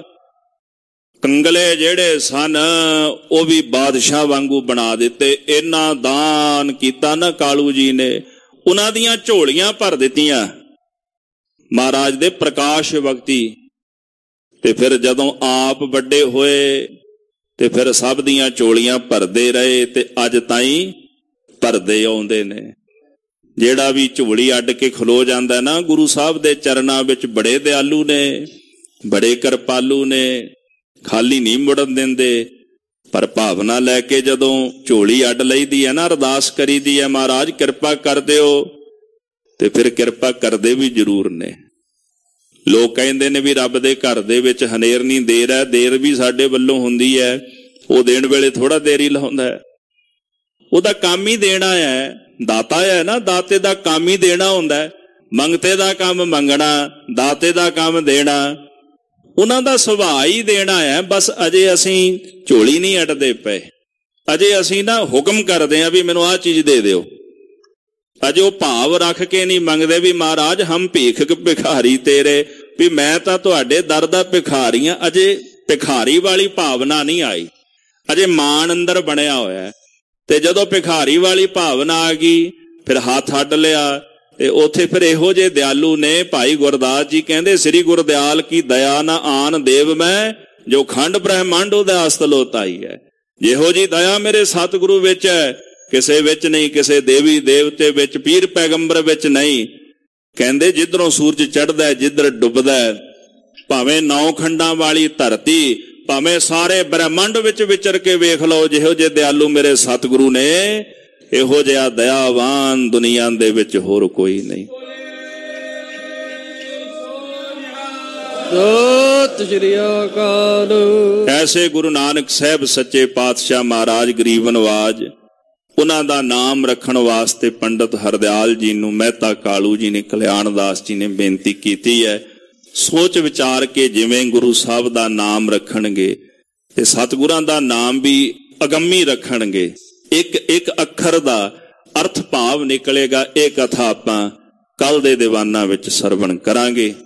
ਕੰਗਲੇ ਜਿਹੜੇ ਸਨ ਉਹ ਵੀ ਬਾਦਸ਼ਾਹ ਵਾਂਗੂ ਬਣਾ ਦਿੱਤੇ। ਇੰਨਾ ਦਾਨ ਕੀਤਾ ਨਾ ਕਾਲੂ ਜੀ ਨੇ, ਉਹਨਾਂ ਦੀਆਂ ਝੋਲੀਆਂ ਭਰ ਦਿੱਤੀਆਂ ਮਹਾਰਾਜ ਦੇ ਪ੍ਰਕਾਸ਼ ਵਕਤੀ। ਤੇ ਫਿਰ ਜਦੋਂ ਆਪ ਵੱਡੇ ਹੋਏ ਤੇ ਫਿਰ ਸਭ ਦੀਆਂ ਝੋਲੀਆਂ ਭਰਦੇ ਰਹੇ, ਤੇ ਅੱਜ ਤਾਈਂ ਭਰਦੇ ਆਉਂਦੇ ਨੇ। ਜਿਹੜਾ ਵੀ ਝੋਲੀ ਅੱਡ ਕੇ ਖਲੋ ਜਾਂਦਾ ਨਾ ਗੁਰੂ ਸਾਹਿਬ ਦੇ ਚਰਨਾਂ ਵਿੱਚ, ਬੜੇ ਦਿਆਲੂ ਨੇ, ਬੜੇ ਕਿਰਪਾਲੂ ਨੇ, ਖਾਲੀ ਨਹੀਂ ਮੁੜਨ ਦਿੰਦੇ। ਪਰ ਭਾਵਨਾ ਲੈ ਕੇ ਜਦੋਂ ਝੋਲੀ ਅੱਡ ਲਈਦੀ ਹੈ ਨਾ, ਅਰਦਾਸ ਕਰੀਦੀ ਹੈ ਮਹਾਰਾਜ ਕਿਰਪਾ ਕਰ ਦਿਓ, ਤੇ ਫਿਰ ਕਿਰਪਾ ਕਰਦੇ ਵੀ ਜ਼ਰੂਰ ਨੇ। ਲੋਕ ਕਹਿੰਦੇ ਨੇ ਵੀ ਰੱਬ ਦੇ ਘਰ ਦੇ ਵਿੱਚ ਹਨੇਰਨੀ ਦੇਰ ਹੈ, ਦੇਰ ਵੀ ਸਾਡੇ ਵੱਲੋਂ ਹੁੰਦੀ ਹੈ। ਉਹ ਦੇਣ ਵੇਲੇ ਥੋੜਾ ਦੇਰੀ ਲਾਉਂਦਾ ਹੈ, ਉਹਦਾ ਕੰਮ ਹੀ ਦੇਣਾ ਹੈ। ਦਾਤਾ ਹੈ ਨਾ, ਦਾਤੇ ਦਾ ਕੰਮ ਹੀ ਦੇਣਾ ਹੁੰਦਾ ਹੈ। ਮੰਗਤੇ ਦਾ ਕੰਮ ਮੰਗਣਾ, ਦਾਤੇ ਦਾ ਕੰਮ ਦੇਣਾ, ਉਹਨਾਂ ਦਾ ਸੁਭਾਅ ਹੀ ਦੇਣਾ ਹੈ। ਬਸ ਅਜੇ ਅਸੀਂ ਝੋਲੀ ਨਹੀਂ ਅੱਡਦੇ ਪਏ, ਅਜੇ ਅਸੀਂ ਨਾ ਹੁਕਮ ਕਰਦੇ ਹਾਂ ਵੀ ਮੈਨੂੰ ਆਹ ਚੀਜ਼ ਦੇ ਦਿਓ। ਅਜੇ ਉਹ ਭਾਵ ਰੱਖ ਕੇ ਨਹੀਂ ਮੰਗਦੇ ਵੀ ਮਹਾਰਾਜ ਹਮ ਭੀਖ ਭਿਖਾਰੀ ਤੇਰੇ, ਵੀ ਮੈਂ ਤਾਂ ਤੁਹਾਡੇ ਦਰ ਦਾ ਭਿਖਾਰੀ ਹਾਂ। ਅਜੇ ਭਿਖਾਰੀ ਵਾਲੀ ਭਾਵਨਾ ਨਹੀਂ ਆਈ, ਅਜੇ ਮਾਣ ਅੰਦਰ ਬਣਿਆ ਹੋਇਆ। ਤੇ ਜਦੋਂ ਭਿਖਾਰੀ ਵਾਲੀ ਭਾਵਨਾ ਆ ਗਈ ਫਿਰ ਹੱਥ ਅੱਡ ਲਿਆ, ਤੇ ਉੱਥੇ ਫਿਰ ਇਹੋ ਜਿਹੇ ਦਿਆਲੂ ਨੇ। ਭਾਈ ਗੁਰਦਾਸ ਜੀ ਕਹਿੰਦੇ ਸ੍ਰੀ ਗੁਰਦਿਆਲ ਕੀ ਦਇਆ ਨਾ ਆਨ ਦੇਵ ਮੈਂ, ਜੋ ਖੰਡ ਬ੍ਰਹਮੰਡ ਉਹਦਾ ਅਸਤਲੋ ਤਾਈ ਹੈ। ਜਿਹੋ ਜੀ ਦਇਆ ਮੇਰੇ ਸਤਿਗੁਰੂ ਵਿੱਚ ਹੈ, ਕਿਸੇ ਵਿੱਚ ਨਹੀਂ, ਕਿਸੇ ਦੇਵੀ ਦੇਵਤੇ ਵਿੱਚ, ਪੀਰ ਪੈਗੰਬਰ ਵਿੱਚ ਨਹੀਂ। ਕਹਿੰਦੇ ਜਿੱਧਰੋਂ ਸੂਰਜ ਚੜ੍ਹਦਾ ਜਿੱਧਰ ਡੁੱਬਦਾ, ਭਾਵੇਂ ਨੌ ਖੰਡਾਂ ਵਾਲੀ ਧਰਤੀ, ਭਾਵੇਂ ਸਾਰੇ ਬ੍ਰਹਮੰਡ ਵਿੱਚ ਵਿਚਰ ਕੇ ਵੇਖ ਲਓ, ਜਿਹੋ ਜਿਹੇ ਦਿਆਲੂ ਮੇਰੇ ਸਤਿਗੁਰੂ ਨੇ, ਇਹੋ ਜਿਹਾ ਦਇਆਵਾਨ ਦੁਨੀਆ ਦੇ ਵਿੱਚ ਹੋਰ ਕੋਈ ਨਹੀਂ। ਸਤਿ ਸ੍ਰੀ ਅਕਾਲ। ਐਸੇ ਗੁਰੂ ਨਾਨਕ ਸਾਹਿਬ ਸੱਚੇ ਪਾਤਸ਼ਾਹ ਮਹਾਰਾਜ ਗਰੀਬ ਨਵਾਜ, ਉਹਨਾਂ ਦਾ ਨਾਮ ਰੱਖਣ ਵਾਸਤੇ ਪੰਡਤ ਹਰਦਿਆਲ ਜੀ ਨੂੰ ਮਹਿਤਾ ਕਾਲੂ ਜੀ ਨੇ, ਕਲਿਆਣਦਾਸ ਜੀ ਨੇ ਬੇਨਤੀ ਕੀਤੀ ਹੈ। ਸੋਚ ਵਿਚਾਰ ਕੇ ਜਿਵੇਂ ਗੁਰੂ ਸਾਹਿਬ ਦਾ ਨਾਮ ਰੱਖਣਗੇ ਤੇ ਸਤਿਗੁਰਾਂ ਦਾ ਨਾਮ ਵੀ ਅਗੰਮੀ ਰੱਖਣਗੇ, ਇੱਕ ਇੱਕ ਅੱਖਰ ਦਾ ਅਰਥ ਭਾਵ ਨਿਕਲੇਗਾ। ਇਹ ਕਥਾ ਆਪਾਂ ਕੱਲ ਦੇ ਦੀਵਾਨਾਂ ਵਿੱਚ ਸਰਵਣ ਕਰਾਂਗੇ।